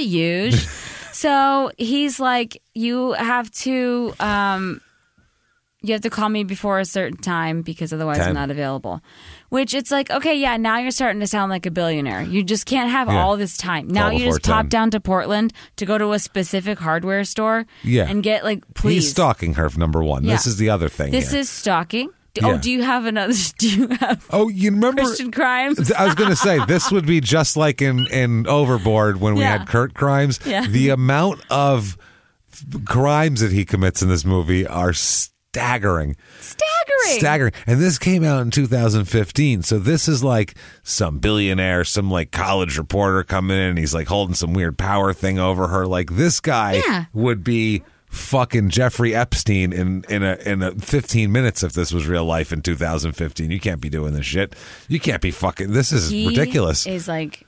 So he's like, you have to call me before a certain time because otherwise 10. I'm not available. Which it's like, okay, yeah, now you're starting to sound like a billionaire. You just can't have all this time. Now you just pop down to Portland to go to a specific hardware store and get like, please. He's stalking her, number one. Yeah. This is the other thing. This here. is stalking. Yeah. Oh, do you have another? Do you have? Oh, you remember Christian Crimes? I was going to say this would be just like in Overboard when we had Kurt Crimes. Yeah. The amount of crimes that he commits in this movie are staggering. And this came out in 2015. So this is like some billionaire, some like college reporter coming in and he's like holding some weird power thing over her. Like this guy would be fucking Jeffrey Epstein in a 15 minutes if this was real life in 2015. You can't be doing this shit. You can't be fucking. This is ridiculous. Is like.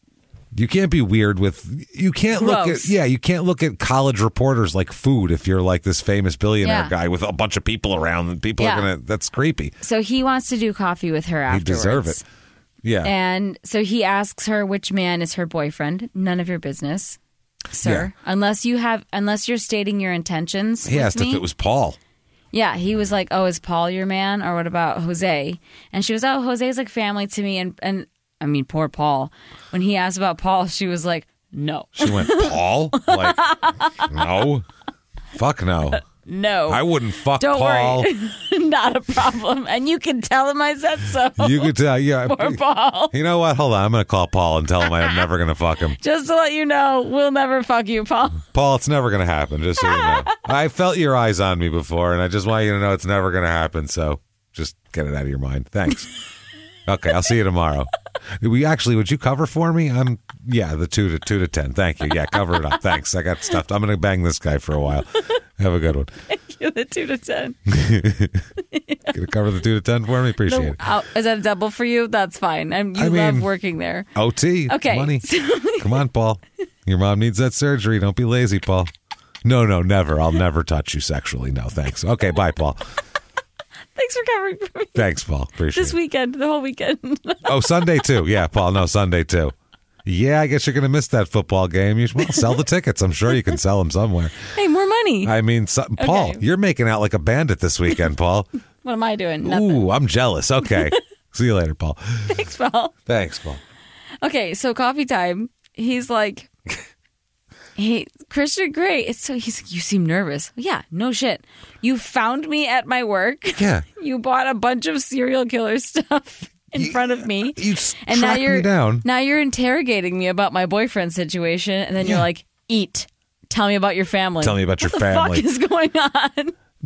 You can't be weird with. You can't look at. Yeah, you can't look at college reporters like food if you're like this famous billionaire guy with a bunch of people around and people are gonna. That's creepy. So he wants to do coffee with her afterwards. He deserve it. Yeah. And so he asks her which man is her boyfriend. None of your business, sir. Yeah. Unless you're stating your intentions. He asked if it was Paul. Yeah, he was like, "Oh, is Paul your man, or what about Jose?" And she was, "Oh, Jose's like family to me." And I mean, poor Paul. When he asked about Paul, she was like, "No." She went, "Paul? Like, no, fuck no." No. I wouldn't fuck Don't Paul. worry. Not a problem. And you can tell him I said so. You could tell, yeah. Poor Paul. You know what? Hold on. I'm going to call Paul and tell him I'm never going to fuck him. Just to let you know, we'll never fuck you, Paul. Paul, it's never going to happen, just so you know. I felt your eyes on me before, and I just want you to know it's never going to happen, so just get it out of your mind. Thanks. Okay, I'll see you tomorrow. Would you cover for me? The 2 to 10. Thank you. Yeah, cover it up. Thanks. I got stuffed. I'm going to bang this guy for a while. Have a good one. Thank you, the 2 to 10. Going to cover the 2 to 10 for me? Appreciate it. Is that a double for you? That's fine. You love working there. OT. Okay. Money. Come on, Paul. Your mom needs that surgery. Don't be lazy, Paul. No, never. I'll never touch you sexually. No, thanks. Okay, bye, Paul. Thanks for covering for me. Thanks, Paul. Appreciate it. This weekend, the whole weekend. Oh, Sunday too. Yeah, Paul. No, Sunday too. Yeah, I guess you're going to miss that football game. You should sell the tickets. I'm sure you can sell them somewhere. Hey, more money. I mean, Paul, you're making out like a bandit this weekend, Paul. What am I doing? Nothing. Ooh, I'm jealous. Okay. See you later, Paul. Thanks, Paul. Thanks, Paul. Okay, so coffee time. He's like, hey, Christian Grey. He's like, you seem nervous. Yeah, no shit. You found me at my work. Yeah. You bought a bunch of serial killer stuff in front of me. And now me down. Now you're interrogating me about my boyfriend situation, and then you're like, eat. Tell me about your family. Tell me about your family. What the fuck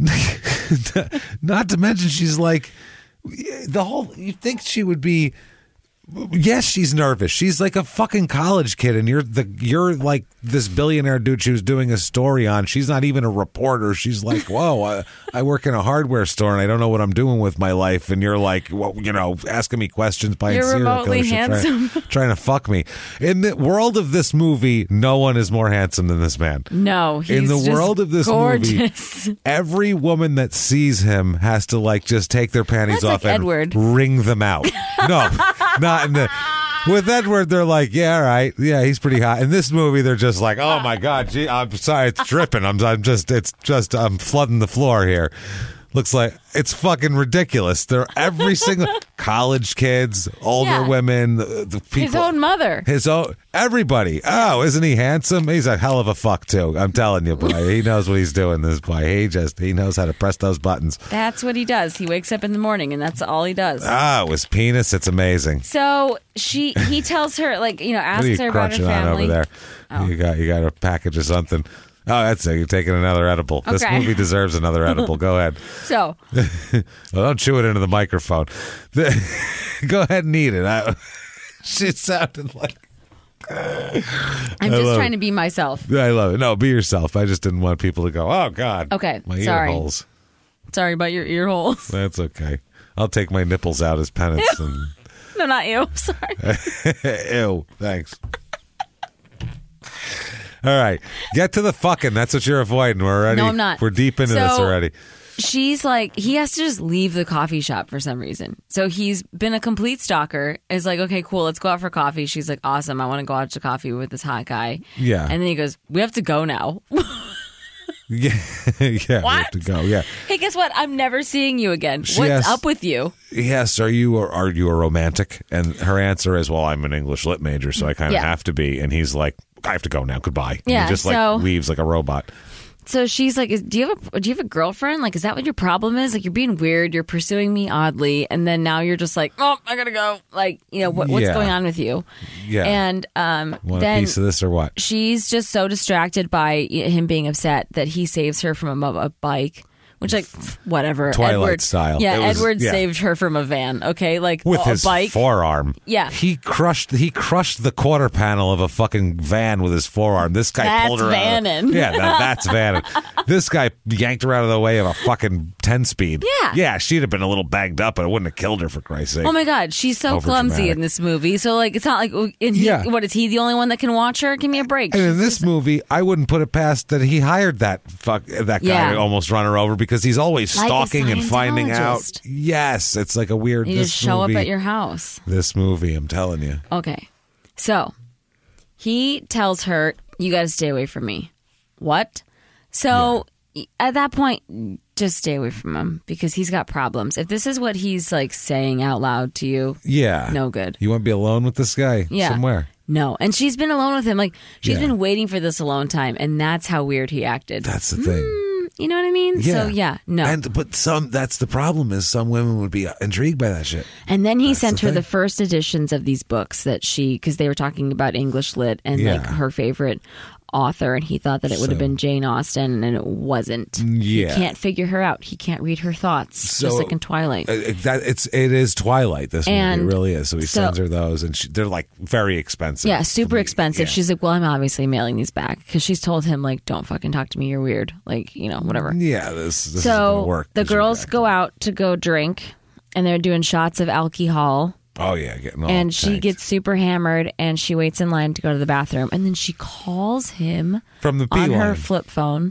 is going on? Not to mention, she's like, you think she would be Yes, she's nervous. She's like a fucking college kid, and you're like this billionaire dude she was doing a story on. She's not even a reporter. She's like, whoa, I work in a hardware store, and I don't know what I'm doing with my life. And you're like, well, asking me questions by You're serial remotely killers handsome. trying to fuck me. In the world of this movie, no one is more handsome than this man. No, he's in the just world of this gorgeous. movie, every woman that sees him has to like just take their panties That's off like and Edward. wring them out. No, not in the. With Edward, they're like, yeah, all right, yeah, he's pretty hot. In this movie, they're just like, oh my god, gee, I'm sorry, it's dripping. I'm flooding the floor here. Looks like it's fucking ridiculous. They're every single college kids, older Yeah. women, the people, His own mother. everybody. Oh, isn't he handsome? He's a hell of a fuck too. I'm telling you, boy. He knows what he's doing. This boy, he knows how to press those buttons. That's what he does. He wakes up in the morning, and that's all he does. His penis. It's amazing. So he tells her, like, What are asks you her about her crunching on family. over there? Oh. You got a package of something. Oh, that's it. You're taking another edible. This Okay. movie deserves another edible. Go ahead. So Well, don't chew it into the microphone. Go ahead and eat it. She sounded like. I'm just trying to be myself. I love it. No, be yourself. I just didn't want people to go, oh, God. Okay, My sorry. ear holes. Sorry about your ear holes. That's okay. I'll take my nipples out as penance. And No, not you. Sorry. ew. Thanks. All right. Get to the fucking. That's what you're avoiding. We're already. No, I'm not. We're deep into this So- already. She's like, he has to just leave the coffee shop for some reason. So he's been a complete stalker. Is like, okay, cool, let's go out for coffee. She's like, awesome, I want to go out to coffee with this hot guy. Yeah. And then he goes, we have to go now. Yeah. Yeah. We have What? to go. Yeah. Hey, guess what? I'm never seeing you again. She What's has- up with you? Yes. Are you a romantic? And her answer is, well, I'm an English lit major, so I kind of Yeah. have to be. And he's like, I have to go now. Goodbye. And Yeah, he just so- like leaves like a robot. So she's like, do you have a girlfriend? Like, is that what your problem is? Like, you're being weird. You're pursuing me oddly. And then now you're just like, oh, I gotta go. Like, what's Yeah. going on with you? Yeah. And Want then a piece of this or what? she's just so distracted by him being upset that he saves her from a bike, which, like, whatever. Twilight style. Yeah, It was- Edward yeah. saved her from a van. Okay, like With a his bike. forearm. Yeah. He crushed the quarter panel of a fucking van with his forearm. This guy That's pulled her out. vanning. Yeah, that's vanning. This guy yanked her out of the way of a fucking 10-speed. Yeah. Yeah, she'd have been a little banged up, but it wouldn't have killed her, for Christ's sake. Oh my God, she's so clumsy Overdramatic. in this movie. So, like, it's not like, Yeah. what is he the only one that can watch her? Give me a break. And in this movie, I wouldn't put it past that he hired that guy Yeah. to almost run her over because he's always Like a stalking and finding out. Scientologist. Yes, it's like a weird. You this just show movie, up at your house. This movie, I'm telling you. Okay. So he tells her, you got to stay away from me. What? So at that point, just stay away from him because he's got problems. If this is what he's like saying out loud to you, Yeah. no good. You want to be alone with this guy? Yeah. Somewhere. No. And she's been alone with him. Like, she's Yeah. been waiting for this alone time. And that's how weird he acted. That's the thing. You know what I mean? Yeah. So, yeah, no. But that's the problem is some women would be intrigued by that shit. And then he sent the her the thing. first editions of these books that because they were talking about English lit and like Yeah. her favorite author, and he thought that it would have So- been Jane Austen, and it wasn't. Yeah. He can't figure her out. He can't read her thoughts, just So, like in Twilight. It is Twilight. This movie And it really is. So he so- sends her those, and they're like very expensive. Yeah, super expensive. Yeah. She's like, well, I'm obviously mailing these back because she's told him, like, don't fucking talk to me. You're weird. Like, whatever. Yeah, this is So gonna work. the 'cause you're girls back. go out to go drink, and they're doing shots of alcohol. Oh yeah, getting all And she tanked. gets super hammered, and she waits in line to go to the bathroom, and then she calls him from the P on line her flip phone.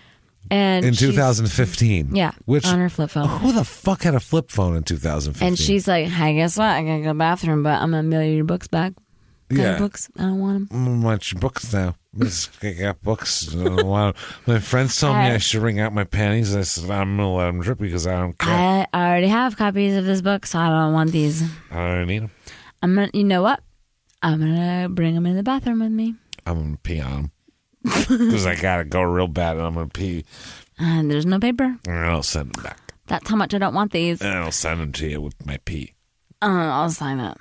And in she's- 2015. Yeah, which on her flip phone. Who the fuck had a flip phone in 2015? And she's like, hey, guess what? I gotta go to the bathroom, but I'm gonna mail you your books back. Kind Yeah. of books? I don't want them. much books now. I got books. I don't want- My friends told me I should wring out my panties. I said I'm gonna let them drip because I don't care. I already have copies of this book, so I don't want these. I don't need them. I'm gonna, you know what? I'm gonna bring them in the bathroom with me. I'm gonna pee on them because I gotta go real bad, and I'm gonna pee. And there's no paper. And I'll send them back. That's how much I don't want these. And I'll send them to you with my pee. I'll sign it.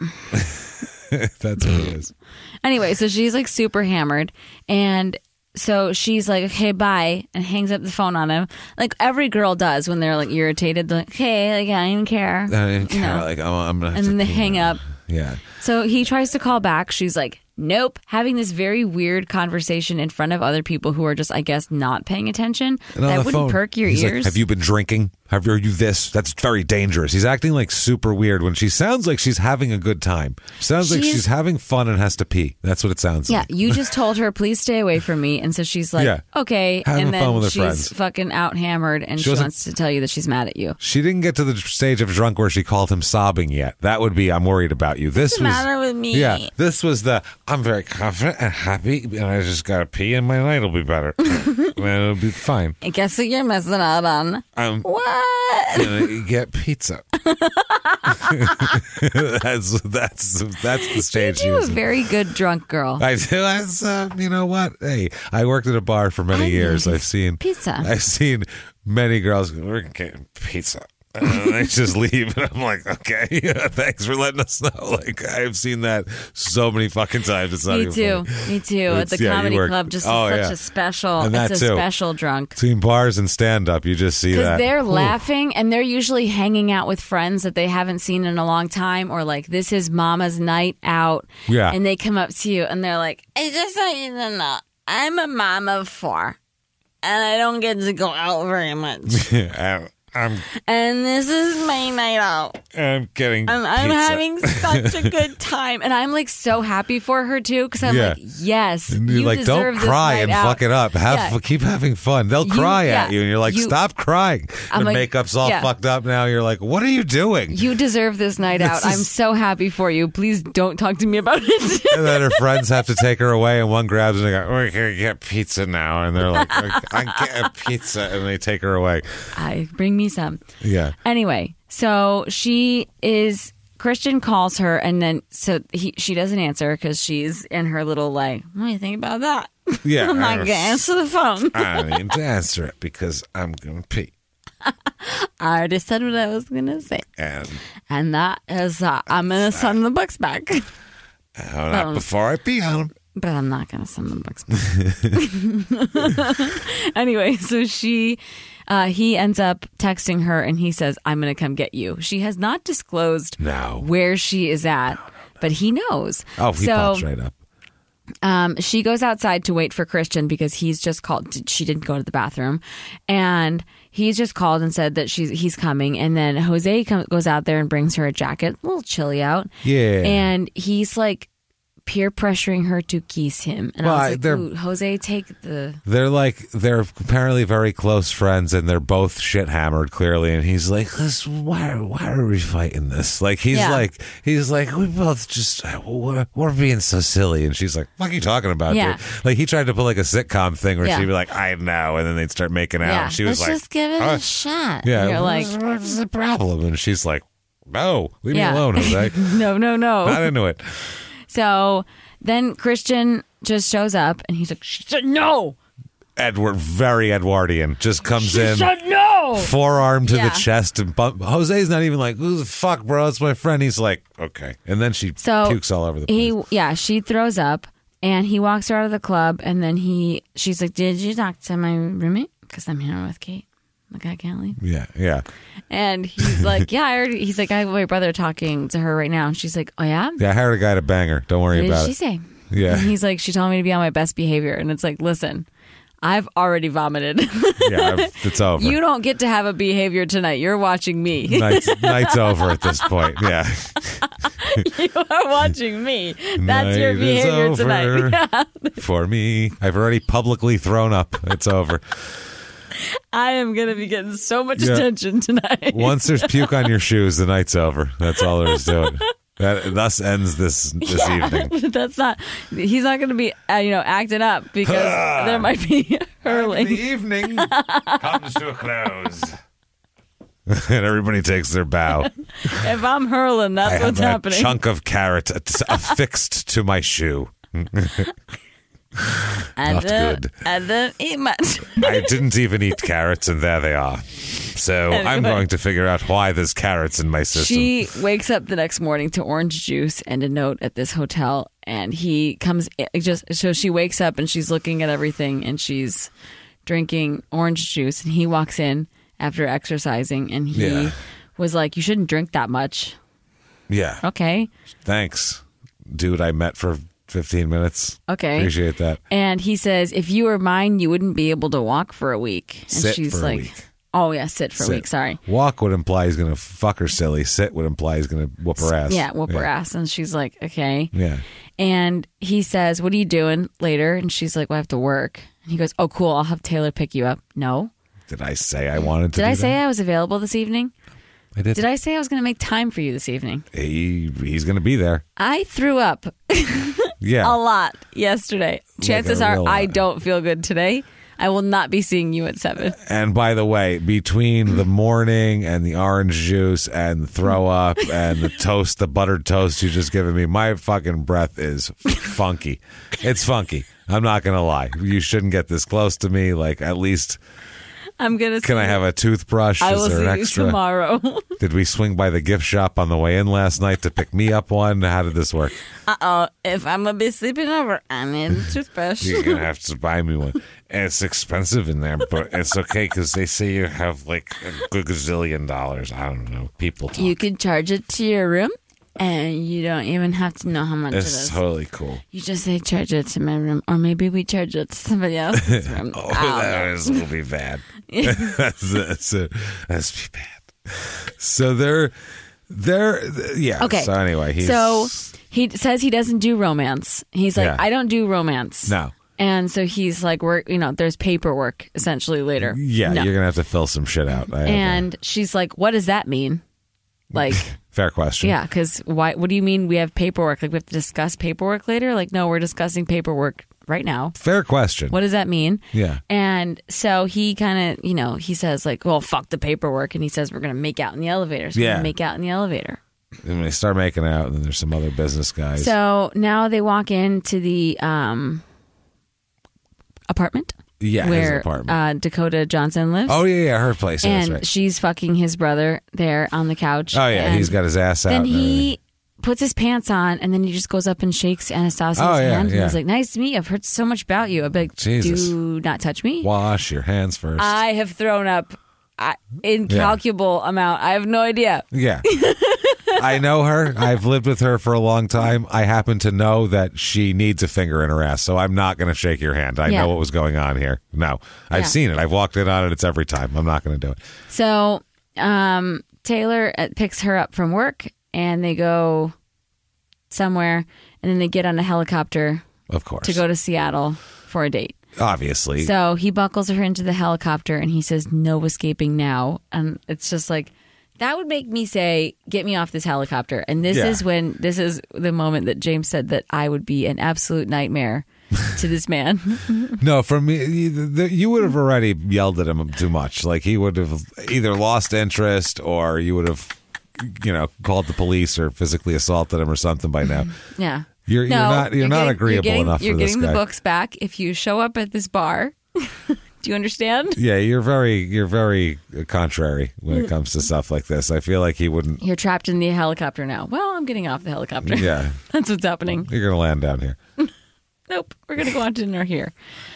That's what it is. Anyway, so she's like super hammered, and so she's like, okay, bye, and hangs up the phone on him. Like every girl does when they're like irritated. They're like, okay, like, I don't even care. I didn't care. You know. Like I'm gonna. Have And to then they pee hang now. up. Yeah. So he tries to call back. She's like, nope. Having this very weird conversation in front of other people who are just, I guess, not paying attention. And on That the wouldn't phone, perk your he's ears. Like, have you been drinking? Are you this? That's very dangerous. He's acting like super weird when she sounds like she's having a good time. Sounds like she's having fun and has to pee. That's what it sounds Yeah, like. you just told her, please stay away from me. And so she's like, Yeah. okay. Having and then fun with her she's friends. fucking out hammered and she wasn't- wants to tell you that she's mad at you. She didn't get to the stage of drunk where she called him sobbing yet. That would be, I'm worried about you. This What's the was, matter with me? Yeah, this was the, I'm very confident and happy, and I just got to pee and my night will be better. And it'll be fine. I guess what you're missing out on. I'm What? gonna get pizza. that's the stage. You're a she was in. very good drunk girl. I do. That's, you know what? Hey, I worked at a bar for many years. need I've seen pizza. I've seen many girls go, we're getting pizza. And they just leave, and I'm like, okay, thanks for letting us know. Like, I've seen that so many fucking times. It's not Me even too. funny. Me too. At the It's- yeah, you comedy work- club, just Oh, such yeah. a special. And that It's a too. special drunk. Between bars and stand up, you just see Because that. they're Ooh. laughing and they're usually hanging out with friends that they haven't seen in a long time, or like this is mama's night out. Yeah. And they come up to you and they're like, I just want you to know, I'm a mom of 4 and I don't get to go out very much. I'm And this is my night out. getting I'm pizza. having such a good time. And I'm like so happy for her too, because I'm Yeah. like, yes, And you're you like, deserve don't cry this and night out. fuck it up. Keep having fun. They'll cry at you, and you're like, stop crying. I'm The like, makeup's all yeah. fucked up now. You're like, what are you doing? You deserve this night out. I'm so happy for you. Please don't talk to me about it. And then her friends have to take her away, and one grabs her and they go, we're going to get pizza now. And they're like, I get pizza. And they take her away. Bring me some. Yeah. Anyway, so Christian calls her, and then she doesn't answer because she's in her little like, what do you think about that? Yeah. I'm not going to answer the phone. I need to answer it because I'm going to pee. I already said what I was going to say. And that is, I'm going to send the books back. Not before I pee on them. But I'm not going to send the books back. Anyway, so he ends up texting her and he says, I'm going to come get you. She has not disclosed where she is at, but he knows. Oh, he pops right up. She goes outside to wait for Christian because he's just called. She didn't go to the bathroom, and he's just called and said that he's coming. And then Jose goes out there and brings her a jacket. A little chilly out. Yeah. And he's like peer pressuring her to kiss him. And I was like, ooh, Jose, take the... They're apparently very close friends, and they're both shit hammered, clearly. And he's like, why are we fighting this? Like, he's like, we both just, we're being so silly. And she's like, what are you talking about, Yeah. dude? Like, he tried to pull like a sitcom thing where Yeah. she'd be like, I know. And then they'd start making out. Yeah. And she was Let's just give it a shot. Yeah. And you're like, what's the problem? And she's like, no, leave Yeah. me alone, Jose. no. Not into it. So then Christian just shows up and he's like, she said no. Edward, very Edwardian, just comes in. She said no. Forearm to the Yeah. chest and bump. Jose's not even like, who the fuck, bro? It's my friend. He's like, okay. And then she pukes all over the place. She throws up and he walks her out of the club and then she's like, did you talk to my roommate? Because I'm here with Kate. Like, I can't leave. Yeah. And he's like, yeah, I heard. He's like, I have my brother talking to her right now. And she's like, oh, yeah? Yeah, I hired a guy to bang her. Don't worry What about did it. she say? Yeah. And he's like, she told me to be on my best behavior. And it's like, listen, I've already vomited. Yeah, it's over. You don't get to have a behavior tonight. You're watching me. Night's over at this point. Yeah. You are watching me. That's your Night is behavior over tonight. For me. I've already publicly thrown up. It's over. I am going to be getting so much attention tonight. Once there's puke on your shoes, the night's over. That's all there is to it. That thus ends this evening. That's not. He's not going to be, acting up because there might be hurling. The evening comes to a close. And everybody takes their bow. If I'm hurling, that's I what's have happening. a chunk of carrot affixed to my shoe. Not good. I didn't eat much. I didn't even eat carrots, and there they are. So I'm going to figure out why there's carrots in my system. She wakes up the next morning to orange juice and a note at this hotel, and he comes so she wakes up and she's looking at everything and she's drinking orange juice, and he walks in after exercising and he was like, you shouldn't drink that much. Yeah. Okay. Thanks, dude. I met for 15 minutes. Okay. Appreciate that. And he says, if you were mine, you wouldn't be able to walk for a week. And Sit she's for a like, week. oh, yeah, sit for a Sit. week. Sorry. Walk would imply he's going to fuck her silly. Sit would imply he's going to whoop her ass. Yeah, whoop her ass. And she's like, okay. Yeah. And he says, what are you doing later? And she's like, well, I have to work. And he goes, oh, cool. I'll have Taylor pick you up. No. Did I say I wanted to Did do I say that? I was available this evening? I did. Did I say I was going to make time for you this evening? He's going to be there. I threw up Yeah. a lot yesterday. Chances are real I lot. don't feel good today. I will not be seeing you at 7. And by the way, between the morning and the orange juice and the throw up and the toast, the buttered toast you just given me, my fucking breath is funky. It's funky. I'm not going to lie. You shouldn't get this close to me. Like, at least, I'm going to can I have a toothbrush? I Is will there see an you extra? tomorrow. Did we swing by the gift shop on the way in last night to pick me up one? How did this work? If I'm going to be sleeping over, I need a toothbrush. You're going to have to buy me one. And it's expensive in there, but it's okay because they say you have like a gazillion dollars. I don't know. People talk. You can charge it to your room, and you don't even have to know how much it It's is. totally cool. You just say charge it to my room, or maybe we charge it to somebody else's room. Oh, I don't that know. is, will be bad. that's be bad. So they're yeah. Okay. So anyway, So he says he doesn't do romance. He's like, Yeah. I don't do romance. no. And so he's like, there's paperwork essentially later. Yeah, No. you're gonna have to fill some shit out. And she's like, what does that mean? Like, fair question. yeah, because why? What do you mean we have paperwork? Like we have to discuss paperwork later? Like, no, we're discussing paperwork right now. Fair question. What does that mean? Yeah. And so he kind of, he says like, well, fuck the paperwork. And he says, we're going to make out in the elevator. So we're Yeah. going to make out in the elevator. And when they start making out, and then there's some other business guys. So now they walk into the apartment yeah, his where apartment. Dakota Johnson lives. Oh yeah, her place. Yeah, and that's right. she's fucking his brother there on the couch. Oh yeah, and he's got his ass out. Then and everything. he puts his pants on, and then he just goes up and shakes Anastasia's hand. And yeah. he's like, nice to meet you. I've heard so much about you. I'd be like, Jesus. do not touch me. Wash your hands first. I have thrown up incalculable amount. I have no idea. Yeah. I know her. I've lived with her for a long time. I happen to know that she needs a finger in her ass, so I'm not going to shake your hand. I Yeah. know what was going on here. No. I've Yeah. seen it. I've walked in on it. It's every time. I'm not going to do it. So Taylor picks her up from work, and they go somewhere, and then they get on a helicopter Of course. to go to Seattle for a date. Obviously. So he buckles her into the helicopter, and he says, no escaping now. And it's just like, that would make me say, get me off this helicopter. And this Yeah. is the moment that James said that I would be an absolute nightmare to this man. No, for me, you would have already yelled at him too much. Like, he would have either lost interest or you would have, called the police or physically assaulted him or something by now. Yeah. You're not agreeable enough You're for this getting guy. the books back if you show up at this bar. Do you understand? Yeah, you're very contrary when it comes to stuff like this. I feel like he wouldn't. You're trapped in the helicopter now. Well, I'm getting off the helicopter. Yeah, That's what's happening. you're gonna land down here. Nope, we're going to go out to dinner here.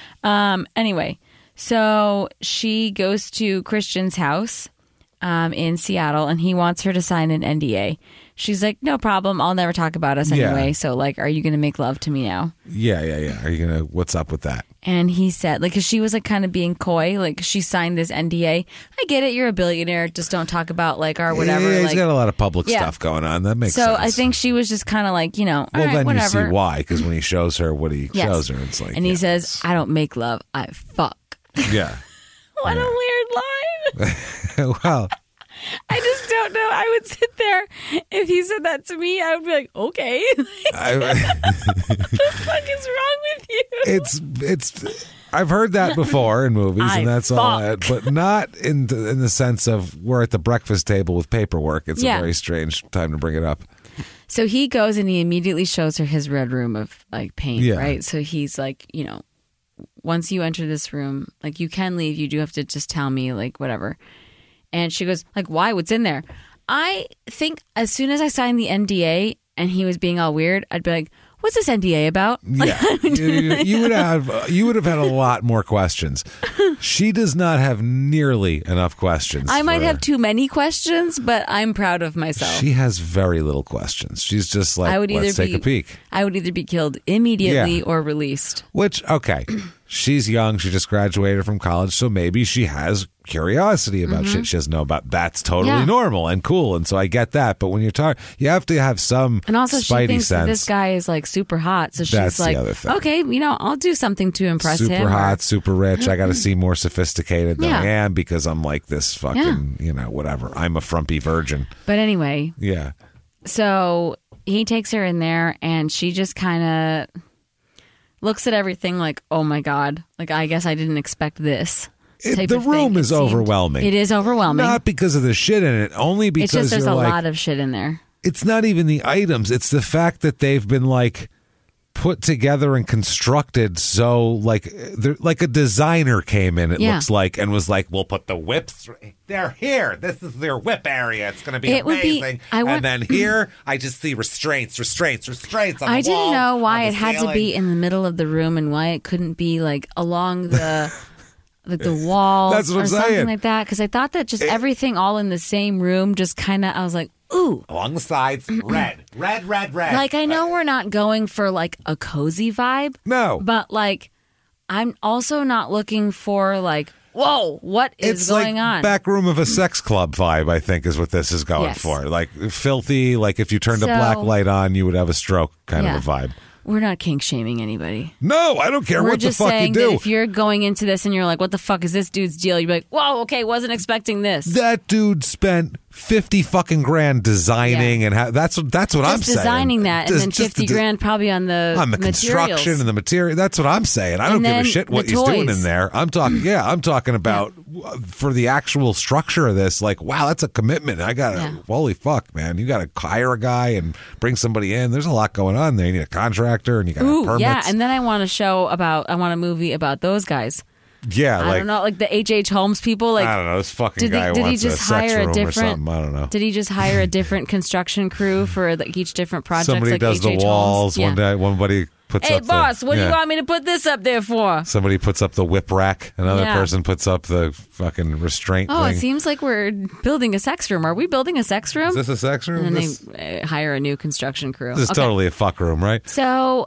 Anyway, so she goes to Christian's house in Seattle, and he wants her to sign an NDA. She's like, no problem. I'll never talk about us Yeah. anyway. So, like, are you going to make love to me now? Yeah. Are you gonna? What's up with that? And he said, like, because she was like kind of being coy, like she signed this NDA. I get it, you're a billionaire. Just don't talk about like our whatever. Yeah, he's like, got a lot of public Yeah. stuff going on. That makes so sense. I think she was just kind of like, all Well, right, then whatever. you see why, because when he shows her what he Yes. shows her, it's like, and he yeah, says, I don't make love, I fuck. yeah. What a weird line. Well, I just don't know. I would sit there if he said that to me. I would be like, okay, what the fuck is wrong with you? it's. I've heard that before in movies, and that's all. fuck. But not in the sense of we're at the breakfast table with paperwork. It's Yeah. a very strange time to bring it up. So he goes and he immediately shows her his red room of like paint, Yeah. right? So he's like, once you enter this room, like you can leave. You do have to just tell me, like whatever. And she goes, like, why? What's in there? I think as soon as I signed the NDA and he was being all weird, I'd be like, what's this NDA about? Yeah, you would have had a lot more questions. She does not have nearly enough questions. I might have too many questions, but I'm proud of myself. She has very little questions. She's just like, let's take a peek. I would either be killed immediately or released. Which, okay, she's young. She just graduated from college, so maybe she has curiosity about shit she doesn't know about. That's totally normal and cool, and so I get that. But when you're talking, you have to have some and also spidey she thinks sense. that this guy is like super hot, so That's she's like, the other thing. okay, I'll do something to impress him. Super hot, super rich. I got to seem more sophisticated than Yeah. I am because I'm like this fucking, whatever. I'm a frumpy virgin. But anyway, Yeah. so he takes her in there, and she just kind of looks at everything like, oh my God, like I guess I didn't expect this. The room is overwhelming. It is overwhelming. Not because of the shit in it, only because it's just there's you're a like, lot of shit in there. it's not even the items. It's the fact that they've been like put together and constructed so like a designer came in, it looks like, and was like, we'll put the whips. They're here. This is their whip area. It's going to be amazing. And then here, I just see restraints on the I didn't wall, know why on the it had to ceiling. be in the middle of the room and why it couldn't be like along the like the wall That's what or I'm something saying. like that. Because I thought that just everything all in the same room just kind of, I was like, ooh. Along the sides, red. Like, I know we're not going for like a cozy vibe. No. But like, I'm also not looking for like, whoa, what is It's going like on? back room of a sex club vibe, I think, is what this is going Yes. for. Like filthy, like if you turned a black light on, you would have a stroke kind of a vibe. We're not kink shaming anybody. No, I don't care We're what the just fuck you saying that do. if you're going into this and you're like, what the fuck is this dude's deal? You'd be like, whoa, okay, wasn't expecting this. That dude spent 50 fucking grand designing and that's what I'm saying. Just designing that and then Just 50 grand probably on the construction materials. and the material. That's what I'm saying. I don't And give a then shit what the he's doing toys. in there. I'm talking about for the actual structure of this. Like, wow, that's a commitment. Holy fuck, man. You got to hire a guy and bring somebody in. There's a lot going on there. You need a contractor and you got to have permits. Yeah, and then I want a movie about those guys. Yeah, I don't know, like the H.H. Holmes people. Like, I don't know. This fucking did guy he wants just a sex hire a room or different? something. I don't know. Did he just hire a different construction crew for like each different project? Somebody like does H.H. the walls. Holmes? Yeah. One buddy puts Hey, up boss, the, what do you want me to put this up there for? Somebody puts up the whip rack. Another Yeah. person puts up the fucking restraint Oh, thing. it seems like we're building a sex room. Are we building a sex room? Is this a sex room? And then This, they hire a new construction crew. this is Okay. totally a fuck room, right? So,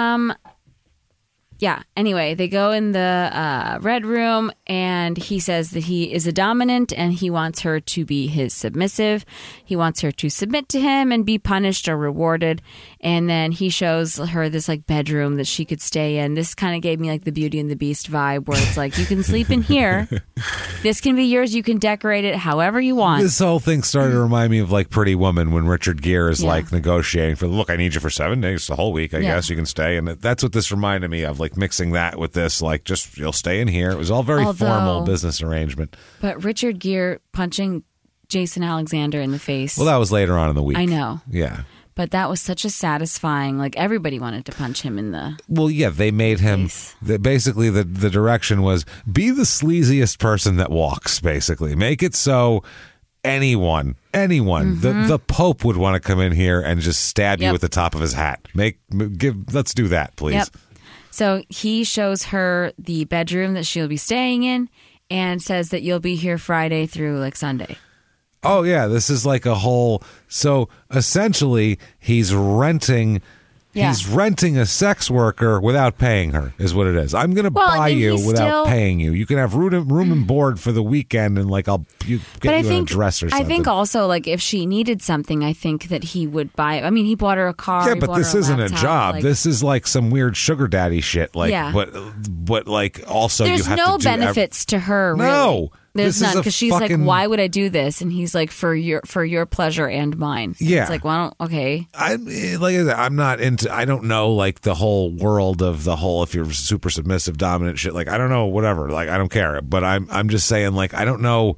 yeah. Anyway, they go in the red room, and he says that he is a dominant, and he wants her to be his submissive. He wants her to submit to him and be punished or rewarded. And then he shows her this like bedroom that she could stay in. This kind of gave me like the Beauty and the Beast vibe, where it's like, you can sleep in here. This can be yours. You can decorate it however you want. This whole thing started to remind me of like Pretty Woman when Richard Gere is Yeah. like negotiating for, look, I need you for 7 days, the whole week, I guess you can stay. And that's what this reminded me of, like mixing that with this, like just you'll stay in here. It was all very formal business arrangement. But Richard Gere punching Jason Alexander in the face. Well, that was later on in the week. I know. Yeah. But that was such a satisfying, like everybody wanted to punch him in the... Well, yeah, they made him. Basically, the direction was be the sleaziest person that walks. Basically, make it so anyone, the Pope would want to come in here and just stab you with the top of his hat. Let's do that, please. Yep. So he shows her the bedroom that she'll be staying in and says that you'll be here Friday through like Sunday. Oh yeah, this is like a whole. So essentially, he's renting. Yeah. He's renting a sex worker without paying her, is what it is. I'm going to Well, buy and you he's without still- paying you. You can have room and board for the weekend, and like I'll get you in a dress or something. I think also like if she needed something, I think that he would buy it. I mean, he bought her a car. Yeah, he but bought this her isn't a laptop, job. like- This is like some weird sugar daddy shit. Like, Yeah. but like also There's you have no to do benefits to her. No. Really. There's This is none a because she's fucking- like, "Why would I do this?" And he's like, "For your pleasure and mine." Yeah. It's like, "Well, okay." I'm not into. I don't know like the whole world of the whole. If you're super submissive, dominant shit. Like I don't know. Whatever. Like I don't care. But I'm just saying. Like I don't know.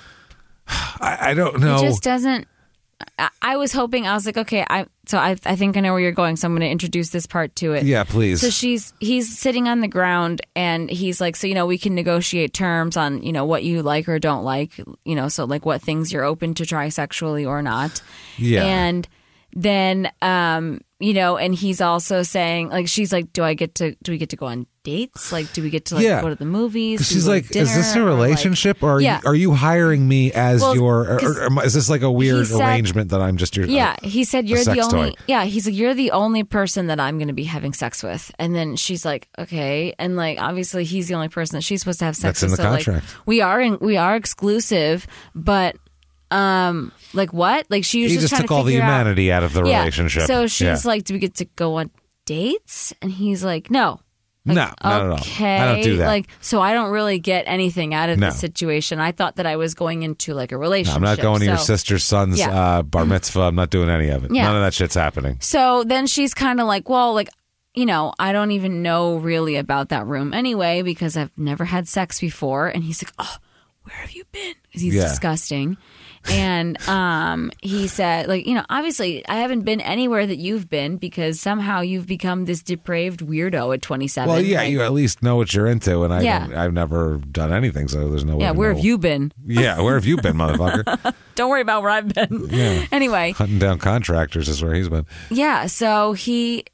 I don't know. It just doesn't. I was hoping. I was like, okay. I think I know where you're going. So I'm going to introduce this part to it. Yeah, please. So he's sitting on the ground and he's like, so we can negotiate terms on what you like or don't like. So like what things you're open to try sexually or not. Yeah. And then and he's also saying, like, she's like, do we get to go on dates? Like, do we get to go to the movies? Do She's we go like, to dinner? is this a relationship, or Yeah. are you hiring me as or is this like a weird said- arrangement that I'm just your he said you're the sex only toy? he's like, you're the only person that I'm going to be having sex with. And then she's like, okay, and like obviously he's the only person that she's supposed to have sex That's with. in the so contract. like we are exclusive, but like what? Like she was He just just trying took to all the figure out- humanity out of the relationship. So she's Yeah. like, do we get to go on dates? And he's like, no. No, not at all. Okay. I don't do that. Like, so I don't really get anything out of No. this situation. I thought that I was going into like a No, relationship. I'm not going to your So- sister's son's Yeah. bar mitzvah. I'm not doing any of it. Yeah. None of that shit's happening. So then she's kind of like, well, like, I don't even know really about that room anyway because I've never had sex before. And he's like, oh, where have you been? Because he's disgusting. And he said, like, obviously I haven't been anywhere that you've been because somehow you've become this depraved weirdo at 27. Well, yeah, Like, you at least know what you're into, and Yeah. I've never done anything, so there's no way. yeah, to where know. have you been? Yeah, where have you been, motherfucker? Don't worry about where I've been. Yeah. Anyway, Hunting down contractors is where he's been. yeah, so he.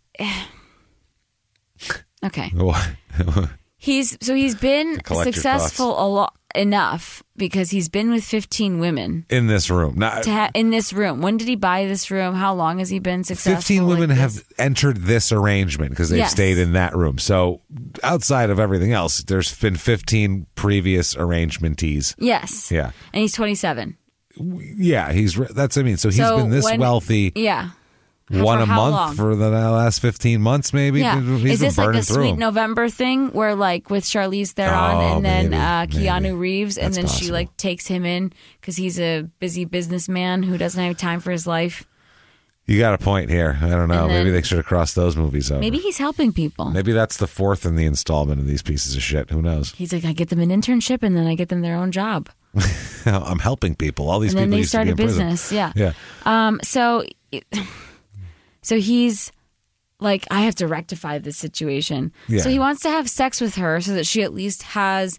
Okay. He's been Collect your successful enough because he's been with 15 women In this room. Not, in this room. When did he buy this room? How long has he been successful? 15 like women this? have entered this arrangement because they've Yes. stayed in that room. So outside of everything else, there's been 15 previous arrangementees. Yes. Yeah. And he's 27. Yeah, that's I mean, so he's So been this when- wealthy Yeah. one For a how month long? for the last 15 months maybe. Yeah. He's Is been this like burning a through Sweet them. November thing where like with Charlize Theron Oh, and then maybe. Keanu Reeves and That's then she possible. like takes him in because he's a busy businessman who doesn't have time for his life. You got a point here. I don't know. And then- Maybe they should have crossed those movies over. Maybe he's helping people. Maybe that's the fourth in the installment of these pieces of shit. Who knows? He's like, I get them an internship and then I get them their own job. I'm helping people. All these And then people they used to start be a in prison. business. Yeah. Yeah. So he's like, I have to rectify this situation. Yeah. So he wants to have sex with her so that she at least has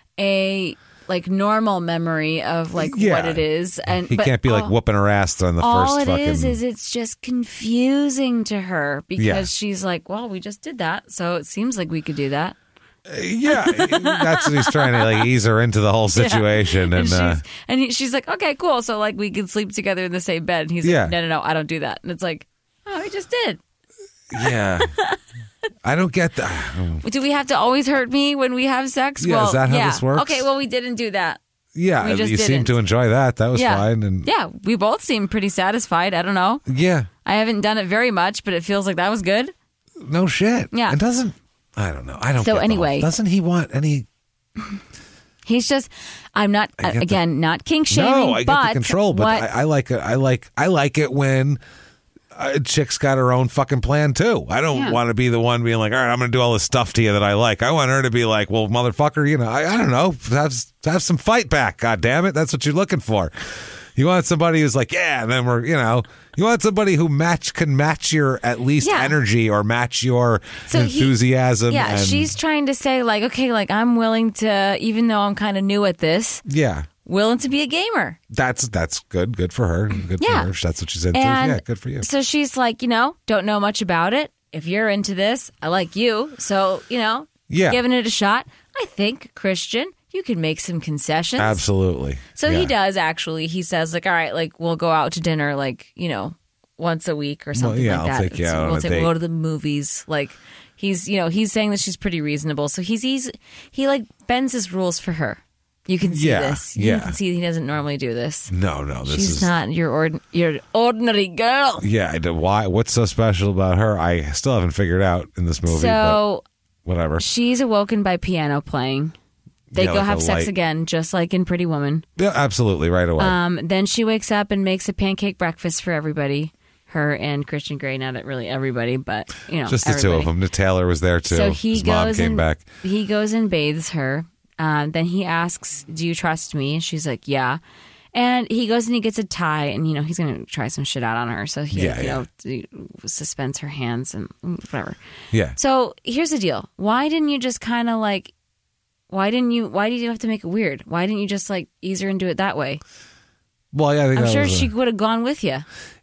a like normal memory of like Yeah. what it is. And He but can't be like all- whooping her ass on the all first it fucking. is it's just confusing to her because Yeah. she's like, well, we just did that, so it seems like we could do that. Yeah, that's what he's trying to like ease her into the whole situation, and She's like, okay, cool. So like we can sleep together in the same bed. And he's Yeah. like, no, I don't do that. And it's like, oh, we just did. yeah. I don't get that. Do we have to always hurt me when we have sex? Yeah, well, is that how yeah. this works? Okay, well, we didn't do that. Yeah, We just you seem didn't. to enjoy that. That was Yeah. fine, and Yeah, we both seem pretty satisfied. I don't know. yeah, I haven't done it very much, but it feels like that was good. no shit. Yeah. it doesn't. I don't know. I don't. So get the anyway- whole- doesn't he want any? He's just, I'm not, I get again, not kink shaming, No, I but get the control, but what, I like it. I like it when a chick's got her own fucking plan too. I don't Yeah. want to be the one being like, all right, I'm going to do all this stuff to you that I like. I want her to be like, well, motherfucker, I don't know, have some fight back. God damn it, that's what you're looking for. You want somebody who's like, yeah, and then you want somebody who can match your at least Yeah. energy or match your So enthusiasm. yeah, and, she's trying to say like, okay, like I'm willing to, even though I'm kind of new at this, yeah. willing to be a gamer. That's good. Good for her. Good Yeah. for her. If that's what she's into. And Yeah, good for you. So she's like, don't know much about it. If you're into this, I like you. So, Yeah. giving it a shot. I think, Christian, you can make some concessions. Absolutely. So Yeah. he does actually. He says like, all right, like we'll go out to dinner like, once a week or something yeah, like I'll that. take you out on a We'll date. go to the movies. Like he's saying that she's pretty reasonable. So he like bends his rules for her. You can see Yeah, this. You yeah. can see he doesn't normally do this. No, this She's is not your ordinary girl. Yeah, why? What's so special about her? I still haven't figured out in this movie. So but whatever. she's awoken by piano playing. They Yeah, go like have a sex light- again, just like in Pretty Woman. Yeah, absolutely, right away. Then she wakes up and makes a pancake breakfast for everybody. Her and Christian Grey, not really everybody, but Just the two of them. The Taylor was there too. So he His mom goes came and back. he goes and bathes her. Then he asks, "Do you trust me?" And she's like, "Yeah." And he goes and he gets a tie, and he's gonna try some shit out on her. So he, he suspends her hands and whatever. Yeah. So here's the deal: why didn't you just kind of like? Why did you have to make it weird? Why didn't you just like ease her and do it that way? Well, yeah, I think I'm that sure was she would have gone with you.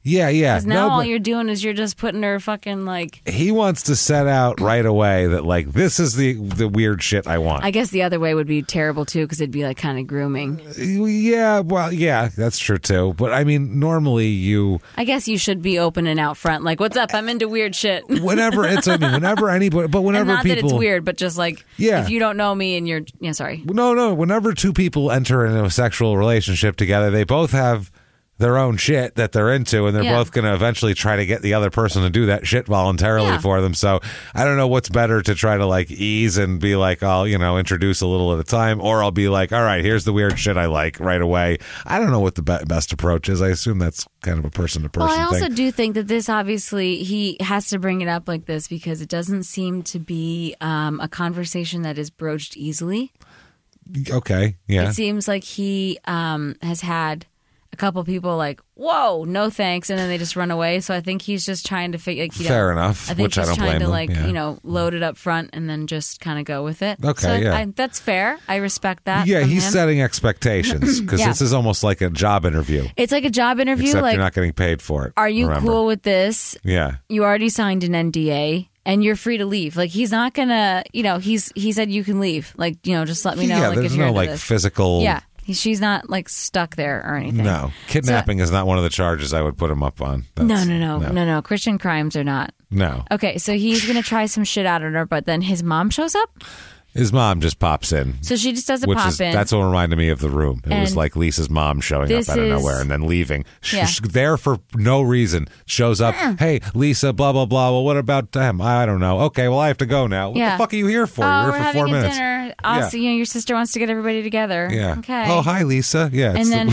Yeah. Because now No, all but you're doing is you're just putting her fucking like. he wants to set out right away that like this is the weird shit I want. I guess the other way would be terrible too, because it'd be like kind of grooming. Yeah, well, yeah, that's true too. But I mean, normally I guess you should be open and out front, like, "What's up? I'm into weird shit." whenever anybody, but whenever And not people, that it's weird, but just like, Yeah. if you don't know me and you're, sorry. no, whenever two people enter into a sexual relationship together, they both have their own shit that they're into, and they're both going to eventually try to get the other person to do that shit voluntarily for them. So I don't know what's better to try to like ease and be like, I'll, introduce a little at a time, or I'll be like, all right, here's the weird shit I like right away. I don't know what the best approach is. I assume that's kind of a person to person Well, I also thing. do think that this, obviously, he has to bring it up like this because it doesn't seem to be a conversation that is broached easily. Okay, yeah. It seems like he has had a couple people like, "Whoa, no thanks," and then they just run away. So I think he's just trying to figure. Like, Fair enough, I think which I he's don't trying blame to him, yeah. load it up front and then just kind of go with it. Okay, so yeah. that's fair. I respect that. Yeah, from he's him. setting expectations because Yeah. this is almost like a job interview. It's like a job interview. Except like, you're not getting paid for it. are you remember. cool with this? Yeah. You already signed an NDA. And you're free to leave. Like, he's not gonna, he said you can leave. Like, just let me know. Yeah, like, there's if you're no into like this. physical. Yeah, she's not like stuck there or anything. No, kidnapping is not one of the charges I would put him up on. No. Christian crimes are not. No. Okay, so he's gonna try some shit out of her, but then his mom shows up. His mom just pops in. So she just does a Which pop is in. that's what reminded me of The Room. It was And like Lisa's mom showing up this out of is- nowhere and then leaving. Yeah. She's there for no reason. Shows up. Hey, Lisa. Blah blah blah. Well, what about them? I don't know. Okay, well I have to go now. What Yeah. the fuck are you here for? Oh, You're we're here for having 4 a minutes. dinner. Also, your sister wants to get everybody together. Yeah. Okay. Oh, hi, Lisa. Yeah. And then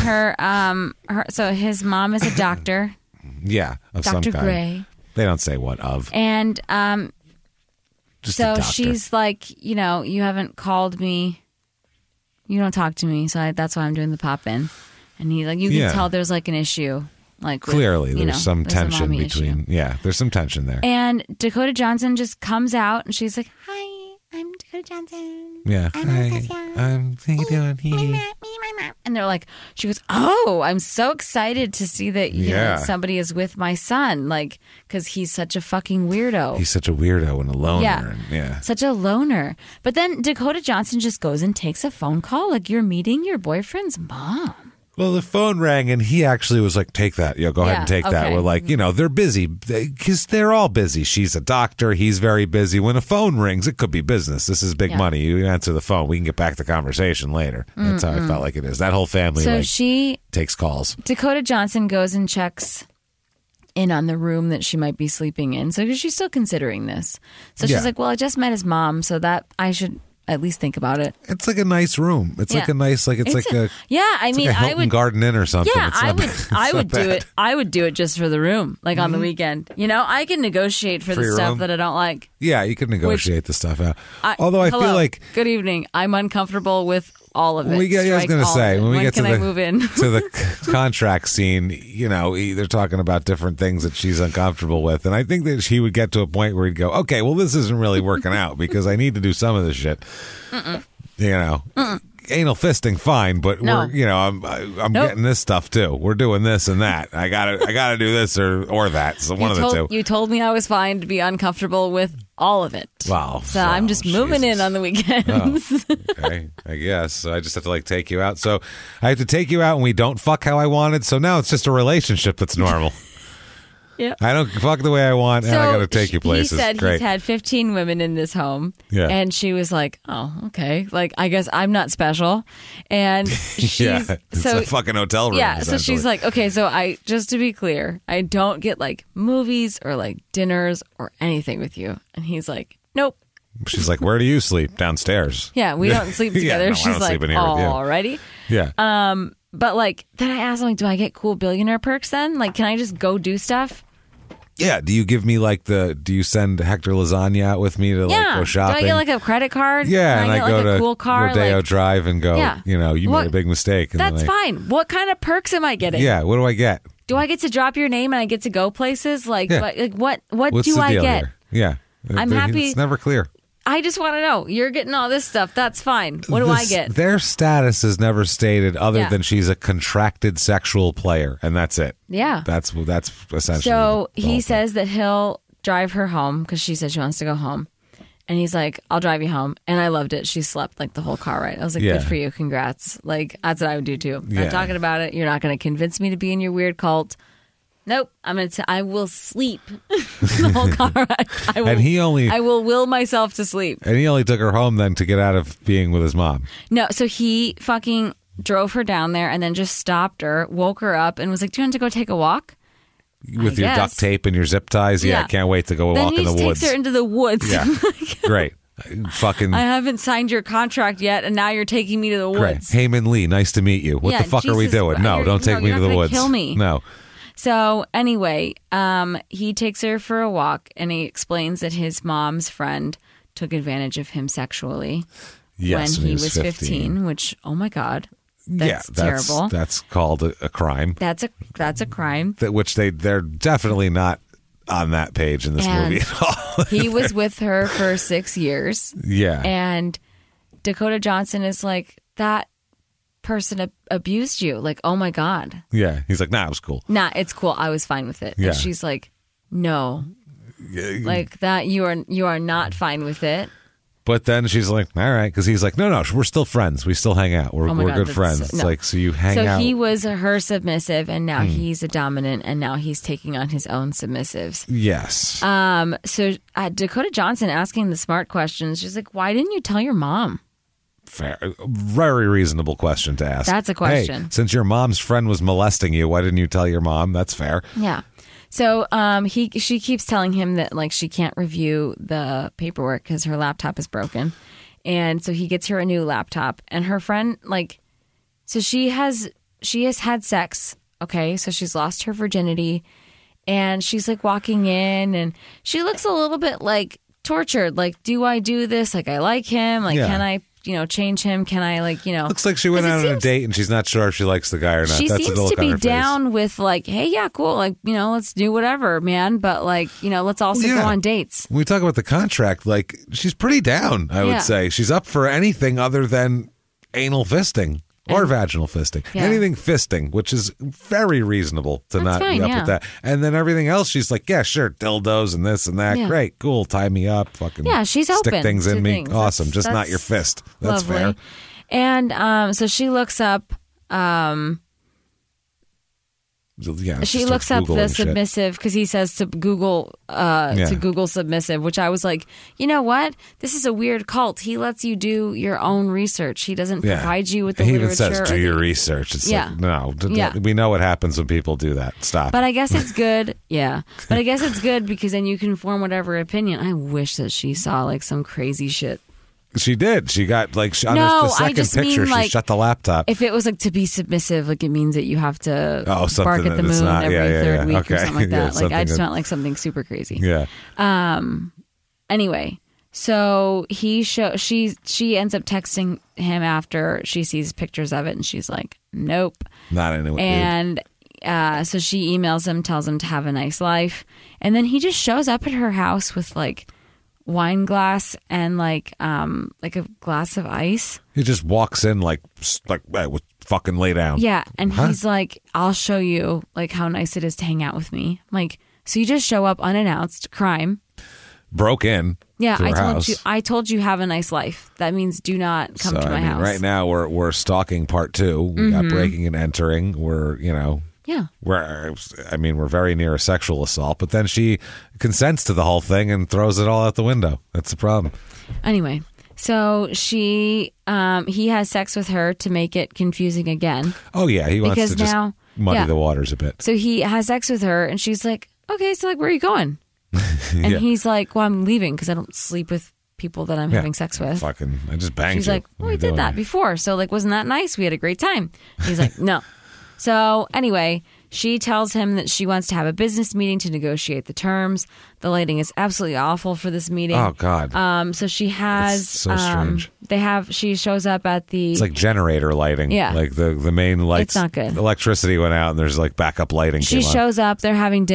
so his mom is a doctor, yeah, of some Dr. kind. Gray, They don't say what of. and Just a so doctor. she's like, you haven't called me. You don't talk to me, so that's why I'm doing the pop in. And he like, you can Yeah. tell there's like an issue. Like with, Clearly, there's some there's a tension mommy between. issue. Yeah, there's some tension there. And Dakota Johnson just comes out and she's like, "Hi, I'm Dakota Johnson. Yeah. I'm Hi. Anastasia. How you doing? And they're like, she goes, "Oh, I'm so excited to see that Yeah. somebody is with my son, like, because he's such a fucking weirdo. He's such a weirdo and a loner. Yeah. And, yeah. Such a loner." But then Dakota Johnson just goes and takes a phone call, like, "You're meeting your boyfriend's mom." Well, the phone rang, and he actually was like, "Take that. Go ahead and take that." okay. We're like, they're busy because they're all busy. She's a doctor. He's very busy. When a phone rings, it could be business. This is big Yeah. money. You answer the phone. We can get back to the conversation later. That's how I felt like it is. That whole family So takes calls. Dakota Johnson goes and checks in on the room that she might be sleeping in. So she's still considering this. So Yeah. she's like, "Well, I just met his mom, so that I should at least think about it." It's like a nice room. It's like Yeah. a nice, like it's like a yeah. I it's mean, like a I Hilton would. Garden Inn or something. Yeah, It's I not would. bad. It's I not would do bad. it. I would do it just for the room, like on the weekend. I can negotiate for the your stuff own? that I don't like. Yeah, you could negotiate the stuff out. Although I feel Hello, like good evening. I'm uncomfortable with all of it. I was Strike going to all say of it. when we get can to I the move in? to the contract scene, they're talking about different things that she's uncomfortable with, and I think that she would get to a point where he'd go, "Okay, well, this isn't really working out because I need to do some of this shit." Anal fisting, fine, but No. I'm Nope. getting this stuff too. We're doing this and that. I gotta do this or that. So one of the two. You told me I was fine to be uncomfortable with all of it. Wow. So I'm just moving Jesus. in on the weekends. Okay, I guess. So I just have to take you out. So I have to take you out and we don't fuck how I wanted. So now it's just a relationship that's normal. Yeah. I don't fuck the way I want, and I got to take you places. He said Great. he's had 15 women in this home. Yeah. And she was like, "Oh, okay. Like, I guess I'm not special." And she's yeah, it's so a fucking hotel room. yeah, so she's essentially. like, "Okay, so just to be clear, I don't get like movies or like dinners or anything with you." And he's like, "Nope. she's like, "Where do you sleep? Downstairs." Yeah, we don't sleep Yeah, together." no, I She's don't like, sleep in here with you. "Alrighty." Yeah. But like, then I asked him, like, "Do I get cool billionaire perks then? Like, can I just go do stuff?" Yeah. Do you give me do you send Hector Lasagna out with me to Yeah. go shopping? Do I get like a credit card? yeah, Can and I get I go like to a cool car? Rodeo Like, Drive and go. Yeah. You What- made a big mistake. And that's then fine. What kind of perks am I getting? Yeah. What do I get? Do I get to drop your name and I get to go places? Like, Yeah. what What's do the I deal get? here? Yeah. I'm happy- It's never clear. I just want to know. You're getting all this stuff. That's fine. What do I get? Their status is never stated other Yeah. than she's a contracted sexual player, and that's it. Yeah. That's essentially. So the he whole says that he'll drive her home because she said she wants to go home. And he's like, I'll drive you home. And I loved it. She slept like the whole car ride. I was like, Yeah. good for you. Congrats. Like, that's what I would do too. Yeah. I'm talking about it. You're not going to convince me to be in your weird cult. Nope. I will sleep the whole car ride. I will will myself to sleep. And he only took her home then to get out of being with his mom. No, so he fucking drove her down there and then just stopped her, woke her up, and was like, do you want to go take a walk? With your guess. duct tape and your zip ties? Yeah, I can't wait to go then walk in the he woods. takes her into the woods. Yeah. Great. Fucking I haven't signed your contract yet, and now you're taking me to the great. woods. Heyman Lee, nice to meet you. What Yeah, the fuck are we Jesus, doing? No, don't take me you're to the not gonna woods. kill me. No. So anyway, he takes her for a walk, and he explains that his mom's friend took advantage of him sexually Yes, when he was 15. Which, oh my god, that's terrible. That's called a crime. That's a crime. Which they're definitely not on that page in this And movie at all. He was with her for 6 years. Yeah. And Dakota Johnson is like, that person abused you. Like, oh my God. Yeah. He's like, nah, it was cool. Nah, it's cool. I was fine with it. Yeah. And she's like, no. Like that, you are not fine with it. But then she's like, all right, because he's like, no, we're still friends. We still hang out. We're Oh my God, good that's friends. so- It's no. like, so you hang out. So he was her submissive, and now he's a dominant, and now he's taking on his own submissives. Yes. So Dakota Johnson asking the smart questions. She's like, why didn't you tell your mom? Fair. Very reasonable question to ask. That's a question. Hey, since your mom's friend was molesting you, why didn't you tell your mom? That's fair. Yeah. So she keeps telling him that like she can't review the paperwork because her laptop is broken, and so he gets her a new laptop. And her friend so she has had sex. Okay, so she's lost her virginity, and she's like walking in, and she looks a little bit like tortured. Like, do I do this? Like, I like him. Like, Yeah. can I change him? Can I Looks like she went 'Cause it out on a seems- date and she's not sure if she likes the guy or not. She That's seems the look to on be her face. down with like, hey, yeah, cool. Like, let's do whatever, man. But like, let's also Yeah. go on dates. When we talk about the contract, like, she's pretty down, I would Yeah. say. She's up for anything other than anal fisting or vaginal fisting. Yeah. Anything fisting, which is very reasonable to That's not fine, be up yeah. with that. And then everything else, she's like, yeah, sure, dildos and this and that. Yeah. Great, cool, tie me up, fucking Yeah, she's stick open things in to me. things. Awesome, That's- just not your fist. That's Lovely. fair. And so she looks up. Yeah, She just looks up Google the and shit. submissive because he says to Google to Google submissive, which I was like, you know what? This is a weird cult. He lets you do your own research. He doesn't Yeah. provide you with the He even literature. says, do or your the- research. It's Yeah. like, no, Yeah. we know what happens when people do that. Stop. But I guess it's good. Yeah. But I guess it's good because then you can form whatever opinion. I wish that she saw like some crazy shit. She did. She got like on No, the I second just picture. mean, She like, shut the laptop. If it was like to be submissive, like it means that you have to something bark at the that it's moon not- every yeah, third yeah. week Okay. or something like Yeah, that. Like I something just that- meant like something super crazy. Yeah. Anyway, so she ends up texting him after she sees pictures of it, and she's like, nope. Not anyway. And so she emails him, tells him to have a nice life, and then he just shows up at her house with like wine glass and like a glass of ice. He just walks in like hey, fucking lay down. Yeah, and Huh? he's like, I'll show you like how nice it is to hang out with me. I'm like, so you just show up unannounced, crime. Broke in. Yeah, to her house. I told you have a nice life. That means do not come So, to my house. Right now we're stalking part 2. We got breaking and entering. We're Yeah. we're very near a sexual assault, but then she consents to the whole thing and throws it all out the window. That's the problem. Anyway, so he has sex with her to make it confusing again. Oh yeah, he wants Because to just now- muddy yeah. the waters a bit. So he has sex with her, and she's like, okay, so like, where are you going? And Yeah. he's like, well, I'm leaving because I don't sleep with people that I'm Yeah. having sex with. Fucking, I just banged She's you. like, What well, are we you did doing that here? before. So, like, wasn't that nice? We had a great time. He's like, no. So, anyway, she tells him that she wants to have a business meeting to negotiate the terms. The lighting is absolutely awful for this meeting. Oh God. So she has. It's so strange. She shows up at the. It's like generator lighting. Yeah. Like the main lights. It's not good. Electricity went out and there's like backup lighting. She came on. shows up. They're having dinner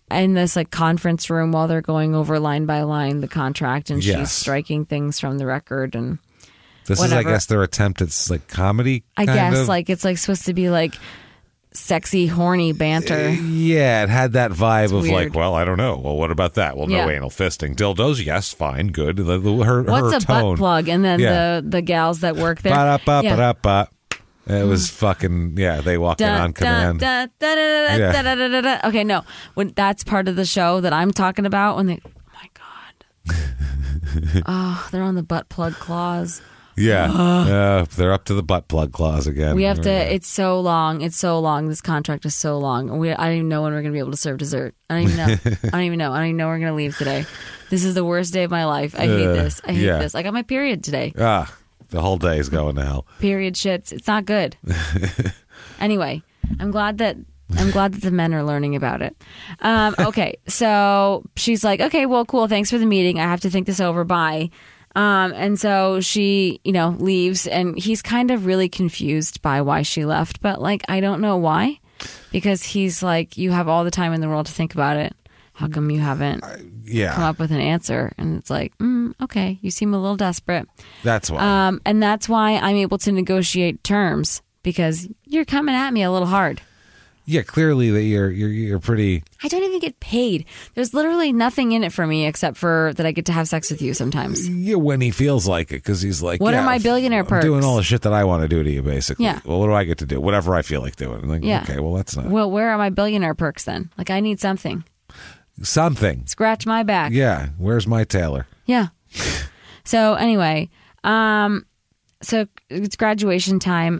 in this like conference room while they're going over line by line the contract, and she's striking things from the record and this whatever. is, I guess, their attempt at like comedy. I kind guess of. like it's like supposed to be like sexy, horny banter. Yeah, it had that vibe of weird. like, well, I don't know. Well, what about that? Well, no Yeah. anal fisting. Dildos, yes, fine, good. Her What's a tone. butt plug? And then Yeah. the gals that work there. Ba-da-ba, Yeah. ba-da-ba. It was fucking, they walk in on command. Yeah. Okay, no. When that's part of the show that I'm talking about when they, oh my God. Oh, they're on the butt plug clause. Yeah. They're up to the butt plug clause again. We have to, it's so long. It's so long. This contract is so long. I don't even know when we're going to be able to serve dessert. I don't even know. I don't even know we're going to leave today. This is the worst day of my life. I hate this. I hate this. I got my period today. The whole day is going to hell. Period shits. It's not good. Anyway, I'm glad that the men are learning about it. Okay, so she's like, okay, well, cool. Thanks for the meeting. I have to think this over. Bye. And so she, leaves, and he's kind of really confused by why she left. But like, I don't know why, because he's like, you have all the time in the world to think about it. How come you haven't come up with an answer? And it's like, okay, you seem a little desperate. That's why. And that's why I'm able to negotiate terms, because you're coming at me a little hard. Yeah, clearly that you're pretty. I don't even get paid. There's literally nothing in it for me except for that I get to have sex with you sometimes. Yeah, when he feels like it, because he's like, what are my billionaire I'm perks? doing all the shit that I want to do to you, basically. Yeah. Well, what do I get to do? Whatever I feel like doing. Like, Yeah. okay, well, that's not Well, where are my billionaire perks then? Like, I need something. something. Scratch my back. Yeah, where's my tailor? Yeah. So anyway, so it's graduation time.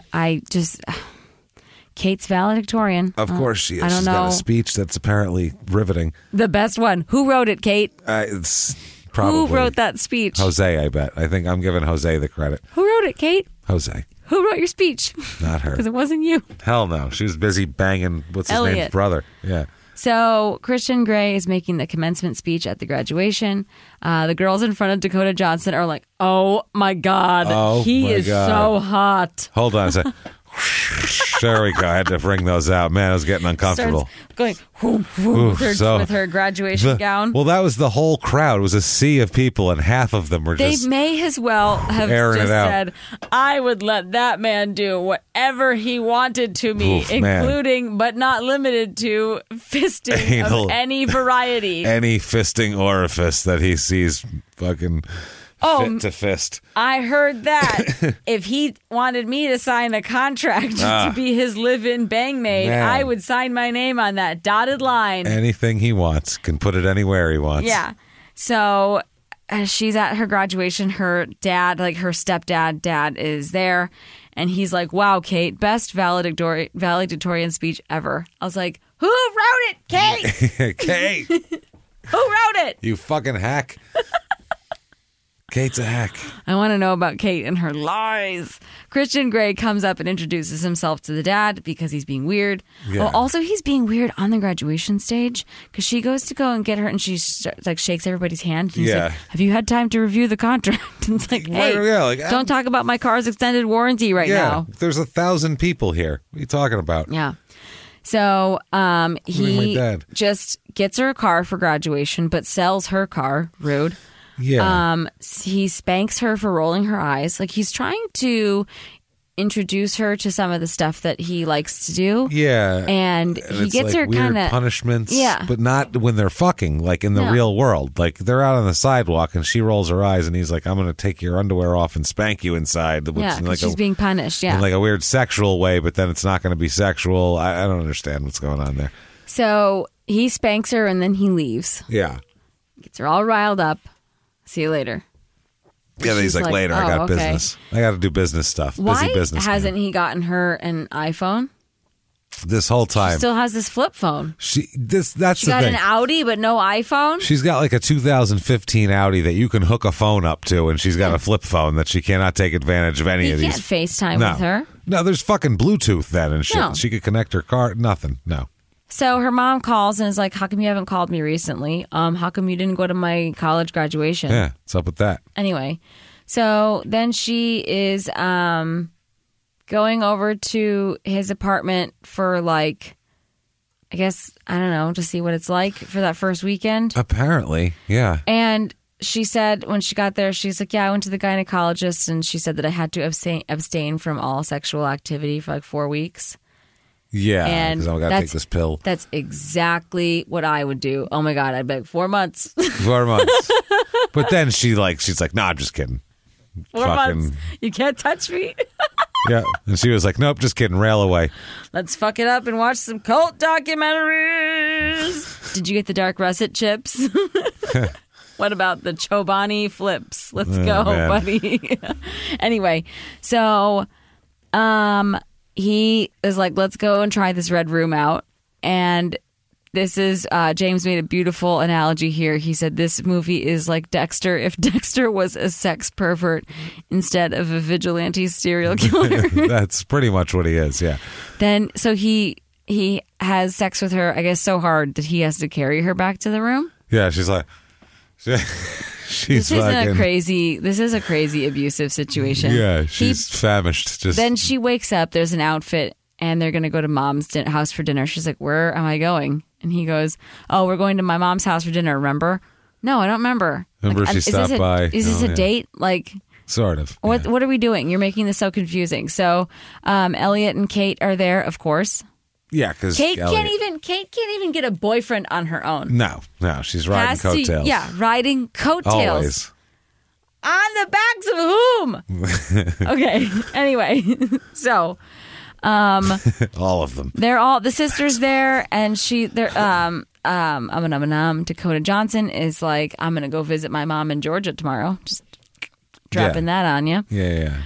Kate's valedictorian. Of course she is. I don't She's know. got a speech that's apparently riveting. The best one. Who wrote it, Kate? It's probably Who wrote that speech? Jose, I bet. I think I'm giving Jose the credit. Who wrote it, Kate? Jose, Who wrote your speech? not her. Because it wasn't you. Hell no. She was busy banging what's his Elliot. name's brother. Yeah. So Christian Grey is making the commencement speech at the graduation. The girls in front of Dakota Johnson are like, "Oh my God, Oh, he my is God. so hot." Hold on a sec. There we go. I had to bring those out. Man, I was getting uncomfortable. Starts going whoop, whoop, so with her graduation gown. Well, that was the whole crowd. It was a sea of people, and half of them were They just may as well have airing just it out. said, "I would let that man do whatever he wanted to me, Oof, man. including but not limited to fisting Anal. of any variety." any fisting orifice that he sees fucking fit to fist. I heard that if he wanted me to sign a contract to be his live-in bang maid, Man. I would sign my name on that dotted line. Anything he wants, can put it anywhere he wants. Yeah. So she's at her graduation. Her dad, like her stepdad, dad is there. And he's like, "Wow, Kate, best valedictorian speech ever." I was like, "Who wrote it, Kate? Kate, Who wrote it?" you fucking hack. Kate's a hack. I want to know about Kate and her lies. Christian Grey comes up and introduces himself to the dad because he's being weird. Yeah. Oh, also, he's being weird on the graduation stage because she goes to go and get her and she like shakes everybody's hand. And he's Yeah. like, "Have you had time to review the contract?" And it's like, "Hey, Right, yeah, like, don't talk about my car's extended warranty right Yeah, now." there's 1,000 people here. What are you talking about? Yeah. So my he dad. just gets her a car for graduation, but sells her car. Rude. Yeah. He spanks her for rolling her eyes. Like he's trying to introduce her to some of the stuff that he likes to do. Yeah. And he it's gets like her weird kind of punishments. Yeah. But not when they're fucking, like in the No. real world. Like they're out on the sidewalk and she rolls her eyes and he's like, "I'm going to take your underwear off and spank you inside." Which yeah, in 'cause like she's being punished. Yeah. in like a weird sexual way, but then it's not going to be sexual. I don't understand what's going on there. So he spanks her and then he leaves. Yeah. Gets her all riled up. See you later. Yeah, then he's She's like, like, "Later, I "Oh, got okay." business. I got to do business stuff. Why Busy business. hasn't man. he gotten her an iPhone? This whole time? Still has this flip phone. That's She the got thing. an Audi but no iPhone. She's got like a 2015 Audi that you can hook a phone up to, and she's got a flip phone that she cannot take advantage of any He of can't these. FaceTime No. with her. No, there's fucking Bluetooth then and shit. No. She could connect her car. Nothing. No. So her mom calls and is like, "How come you haven't called me recently? How come you didn't go to my college graduation?" Yeah. What's up with that? Anyway, so then she is going over to his apartment for like I guess, I don't know, to see what it's like for that first weekend. Apparently, yeah. And she said when she got there, she's like, yeah, I went to the gynecologist and she said that I had to abstain from all sexual activity for like 4 weeks. Yeah, And because I got to take this pill. That's exactly what I would do. Oh my God, I'd be like, 4 months. 4 months. But then she's like, nah, I'm just kidding. 4 months. You can't touch me. Yeah. And she was like, nope, just kidding. Rail away. Let's fuck it up and watch some cult documentaries. Did you get the dark russet chips? What about the Chobani flips? Let's go, man. buddy. Anyway, so he is like, let's go and try this red room out. And this is, James made a beautiful analogy here. He said this movie is like Dexter if Dexter was a sex pervert instead of a vigilante serial killer. That's pretty much what he is, yeah. Then, so he has sex with her, I guess, so hard that he has to carry her back to the room. Yeah, she's like, This is a crazy abusive situation. Yeah, she's famished. Then she wakes up, there's an outfit, and they're going to go to mom's house for dinner. She's like, where am I going? And he goes, oh, we're going to my mom's house for dinner, remember? No, I don't remember. Remember she stopped by. Is this a date? Like, sort of. What are we doing? You're making this so confusing. So Elliot and Kate are there, of course. Yeah, because Kate can't even get a boyfriend on her own. No, she's riding coattails. Riding coattails. Always. On the backs of whom? Okay. Anyway, so all of them. they're all the sisters there, and Dakota Johnson is like, I'm gonna go visit my mom in Georgia tomorrow. Just dropping that on you. Yeah.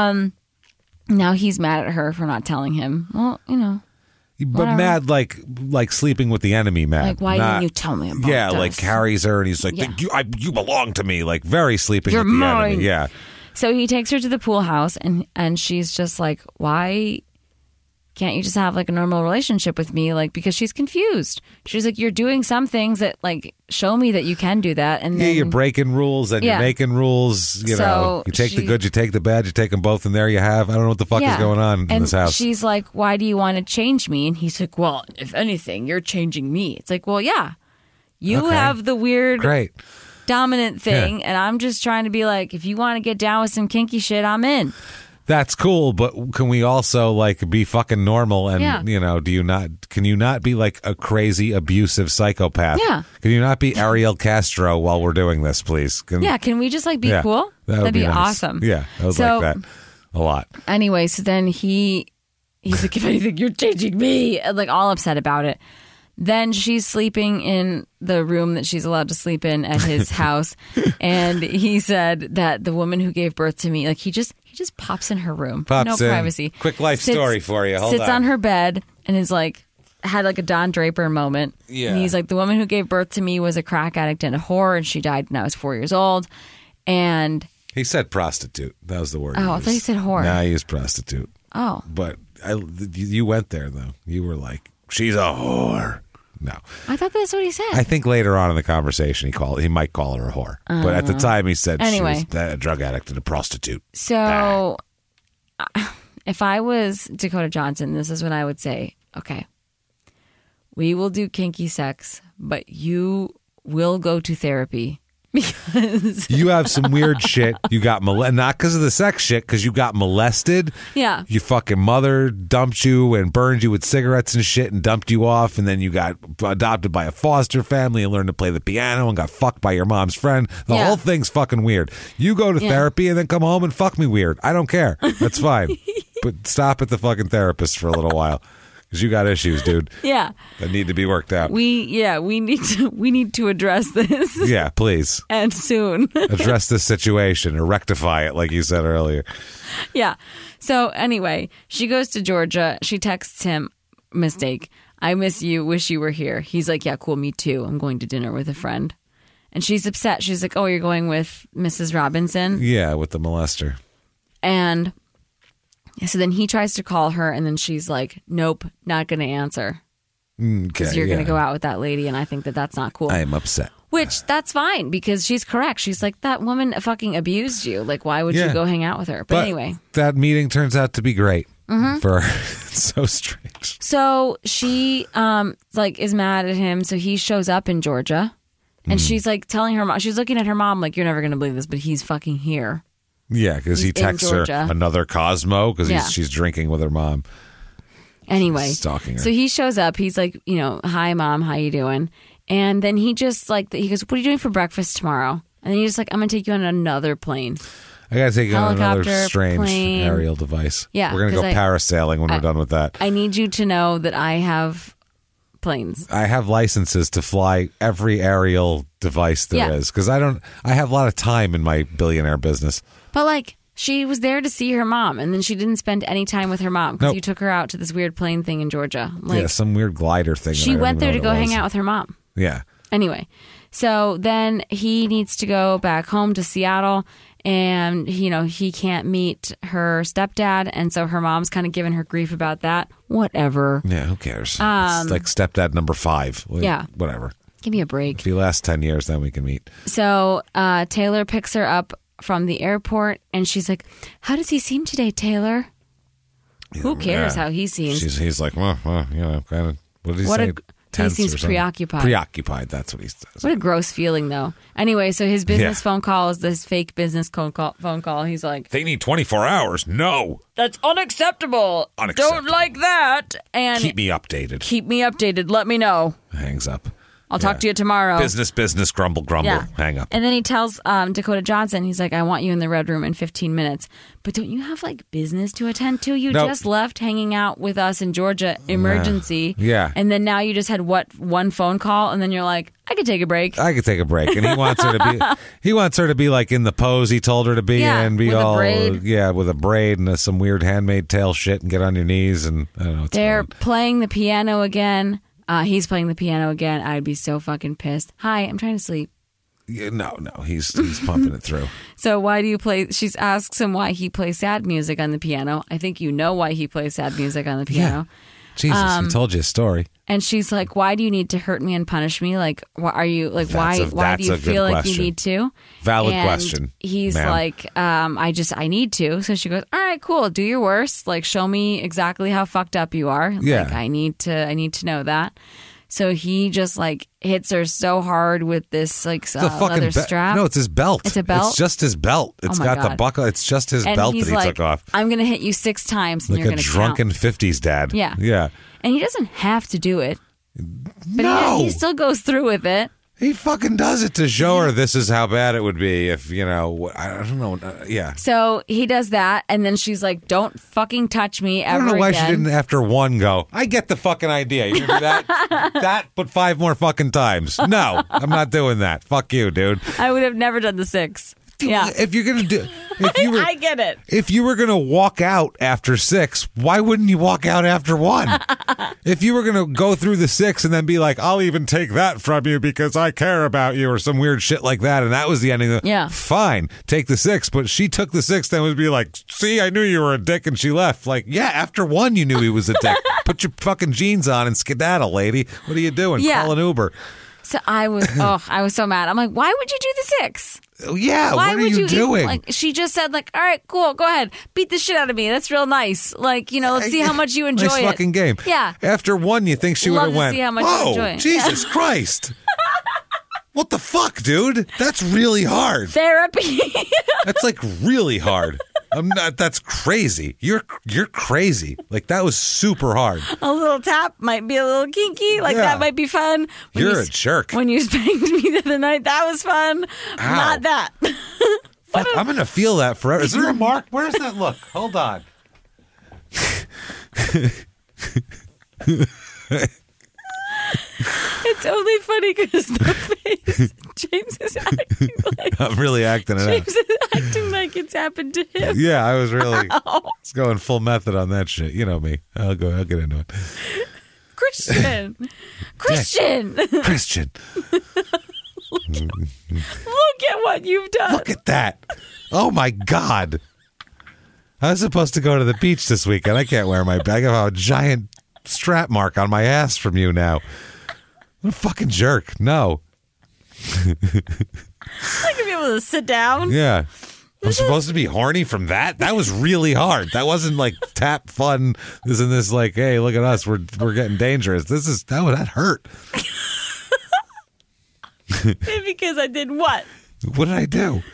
Now he's mad at her for not telling him. Well, But whatever. mad, like sleeping with the enemy, mad. Like, why didn't you tell me about Yeah, this? like carries her, and he's like, you belong to me. Like, very sleeping You're with the mine. enemy. Yeah. So he takes her to the pool house, and she's just like, why can't you just have like a normal relationship with me? Like, because she's confused. She's like, you're doing some things that like show me that you can do that. And then, you're breaking rules and you're making rules. You know, you take the good, you take the bad, you take them both, and there you have. I don't know what the fuck is going on in this house. She's like, why do you want to change me? And he's like, well, if anything, you're changing me. It's like, well, yeah, you have the weird, dominant thing, and I'm just trying to be like, if you want to get down with some kinky shit, I'm in. That's cool, but can we also like be fucking normal? And can you not be like a crazy abusive psychopath? Yeah. Can you not be Ariel Castro while we're doing this, please? Can we just like be cool? That'd be nice. Awesome. Yeah, I would like that a lot. Anyway, so then he's like, if anything, you're changing me, and like all upset about it. Then she's sleeping in the room that she's allowed to sleep in at his house, and he said that the woman who gave birth to me, like he just pops in her room, no privacy. Quick life story for you. Sits on her bed and is like had like a Don Draper moment. Yeah, and he's like, the woman who gave birth to me was a crack addict and a whore, and she died when I was 4 years old. And he said prostitute. That was the word. Oh, I thought he said whore. Nah, he used prostitute. Oh, but you went there though. You were like, she's a whore. No, I thought that's what he said. I think later on in the conversation he might call her a whore, but at the time he said she was a drug addict and a prostitute. So, if I was Dakota Johnson, this is what I would say. Okay, we will do kinky sex, but you will go to therapy. Because you have some weird shit. You got molested, not because of the sex shit, because you got molested. Yeah. Your fucking mother dumped you and burned you with cigarettes and shit and dumped you off. And then you got adopted by a foster family and learned to play the piano and got fucked by your mom's friend. The whole thing's fucking weird. You go to therapy and then come home and fuck me weird. I don't care. That's fine. But stop at the fucking therapist for a little while. Because you got issues, dude. Yeah. That need to be worked out. We need to address this. Yeah, please. And soon. Address this situation or rectify it, like you said earlier. Yeah. So anyway, she goes to Georgia. She texts him, mistake. I miss you. Wish you were here. He's like, yeah, cool. Me too. I'm going to dinner with a friend. And she's upset. She's like, oh, you're going with Mrs. Robinson? Yeah, with the molester. And so then he tries to call her, and then she's like, nope, not going to answer. Because you're going to go out with that lady, and I think that that's not cool. I am upset. Which, that's fine, because she's correct. She's like, that woman fucking abused you. Like, why would you go hang out with her? But anyway. That meeting turns out to be great. For it's so strange. So she is mad at him. So he shows up in Georgia, and she's like telling her mom. She's looking at her mom like, "You're never gonna believe this, but he's fucking here." Yeah, because he texts her another Cosmo because she's drinking with her mom. Anyway, stalking her. So he shows up. He's like, "Hi, Mom. How you doing?" And then he just he goes, "What are you doing for breakfast tomorrow?" And then he's just like, "I'm gonna take you on another plane." I gotta take you on another strange plane. aerial device. Yeah, we're gonna go parasailing when we're done with that. I need you to know that I have planes. I have licenses to fly every aerial device there is because I have a lot of time in my billionaire business. But she was there to see her mom, and then she didn't spend any time with her mom because you took her out to this weird plane thing in Georgia. Some weird glider thing. She went there to go hang out with her mom. Yeah. Anyway, so then he needs to go back home to Seattle. And, he can't meet her stepdad. And so her mom's kind of giving her grief about that. Whatever. Yeah, who cares? It's like stepdad number 5. Yeah. Whatever. Give me a break. If you last 10 years, then we can meet. So Taylor picks her up from the airport. And she's like, "How does he seem today, Taylor?" Who cares how he seems? He's like, kind of, what did he say? He seems preoccupied. Preoccupied, that's what he says. What a gross feeling, though. Anyway, so his business phone call is this fake business phone call. He's like, "They need 24 hours. No. That's unacceptable. Don't like that. And keep me updated. Let me know." Hangs up. I'll talk to you tomorrow. Business, grumble. Yeah. Hang up. And then he tells Dakota Johnson, he's like, "I want you in the red room in 15 minutes. But don't you have business to attend to? You just left hanging out with us in Georgia, emergency. Yeah. And then now you just had one phone call, and then you're like, I could take a break. And he wants her to be in the pose he told her to be in, be with all a braid. with a braid and some weird handmade tail shit and get on your knees and I don't know. They're playing the piano again. He's playing the piano again. I'd be so fucking pissed. "Hi, I'm trying to sleep." Yeah, no, he's pumping it through. So why do you play? She asks him why he plays sad music on the piano. I think you know why he plays sad music on the piano. Yeah. Jesus, he told you a story. And she's like, "Why do you need to hurt me and punish me? Why are you why do you feel like you need to?" Valid question. He's ma'am. like, I need to." So she goes, "All right, cool. Do your worst. Show me exactly how fucked up you are. Yeah. I need to know that." So he just hits her so hard with this leather strap. No, it's his belt. It's a belt? It's just his belt. It's got the buckle. It's just his belt that he took off. "I'm going to hit you 6 times and you're going to count." Like a drunken 50s dad. Yeah. Yeah. And he doesn't have to do it. But no. he still goes through with it. He fucking does it to show her this is how bad it would be if, I don't know. Yeah. So he does that, and then she's like, "Don't fucking touch me ever again." I don't know why she didn't, after one, go, "I get the fucking idea. You do that, but 5 more fucking times." No, I'm not doing that. Fuck you, dude. I would have never done the 6. Yeah. If you're going to do... I get it. If you were going to walk out after 6, why wouldn't you walk out after 1? If you were going to go through the 6 and then be like, "I'll even take that from you because I care about you," or some weird shit like that, and that was the ending of yeah. Fine, take the 6. But she took the 6 and would be like, "See, I knew you were a dick," and she left. After 1 you knew he was a dick. Put your fucking jeans on and skedaddle, lady. What are you doing? Yeah. Call an Uber. So I was so mad. I'm like, why would you do the 6? Yeah, why what are you doing? She just said, "All right, cool, go ahead, beat the shit out of me. That's real nice. Let's see how much you enjoy nice it." Fucking game. Yeah. After 1, you think she would have went, see how much you enjoy it. Jesus Christ. What the fuck, dude? That's really hard. Therapy. That's really hard. I'm not. That's crazy. You're crazy. That was super hard. A little tap might be a little kinky. That might be fun. You're a jerk. When you spanked me the other night, that was fun. Ow. Not that. Fuck, I'm gonna feel that forever. Is there a mark? Where does that look? Hold on. It's only funny because the face James is acting like. I'm really acting it out. James is acting like it's happened to him. Yeah, I was really going full method on that shit. You know me. I'll get into it. Christian. Look at what you've done. Look at that. Oh my God. I was supposed to go to the beach this weekend. I can't wear my bag. I have a giant strap mark on my ass from you now. What a fucking jerk. No. I could be able to sit down. Yeah. I'm supposed to be horny from that? That was really hard. That wasn't like tap fun. Isn't this like, hey, look at us. We're getting dangerous. That hurt. Because I did what? What did I do?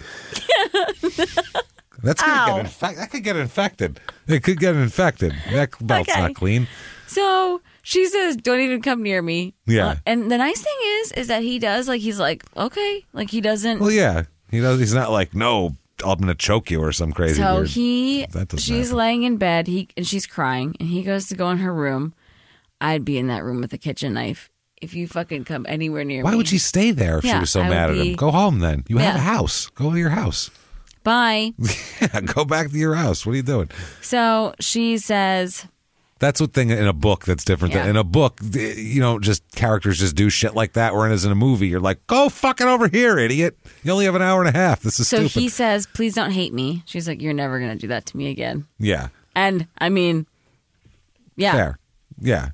That's gonna get infected. That could get infected. It could get infected. That belt's not clean. So she says, "Don't even come near me." Yeah. And the nice thing is that he does he's like, okay, like he doesn't. Well, yeah, he does. He's not like, no, I'm gonna choke you or some crazy. So weird. she's happen. laying in bed. And she's crying, and he goes to go in her room. I'd be in that room with a kitchen knife if you fucking come anywhere near me. Why would she stay there if she was so mad at him? Go home then. You have a house. Go to your house. Bye. Yeah, go back to your house. What are you doing? So she says, that's what thing in a book that's different. Yeah. In a book, just characters just do shit like that. Whereas in a movie, you're like, go fucking over here, idiot. You only have an hour and a half. This is stupid. So he says, please don't hate me. She's like, you're never going to do that to me again. Yeah. And I mean, yeah. Fair. Yeah.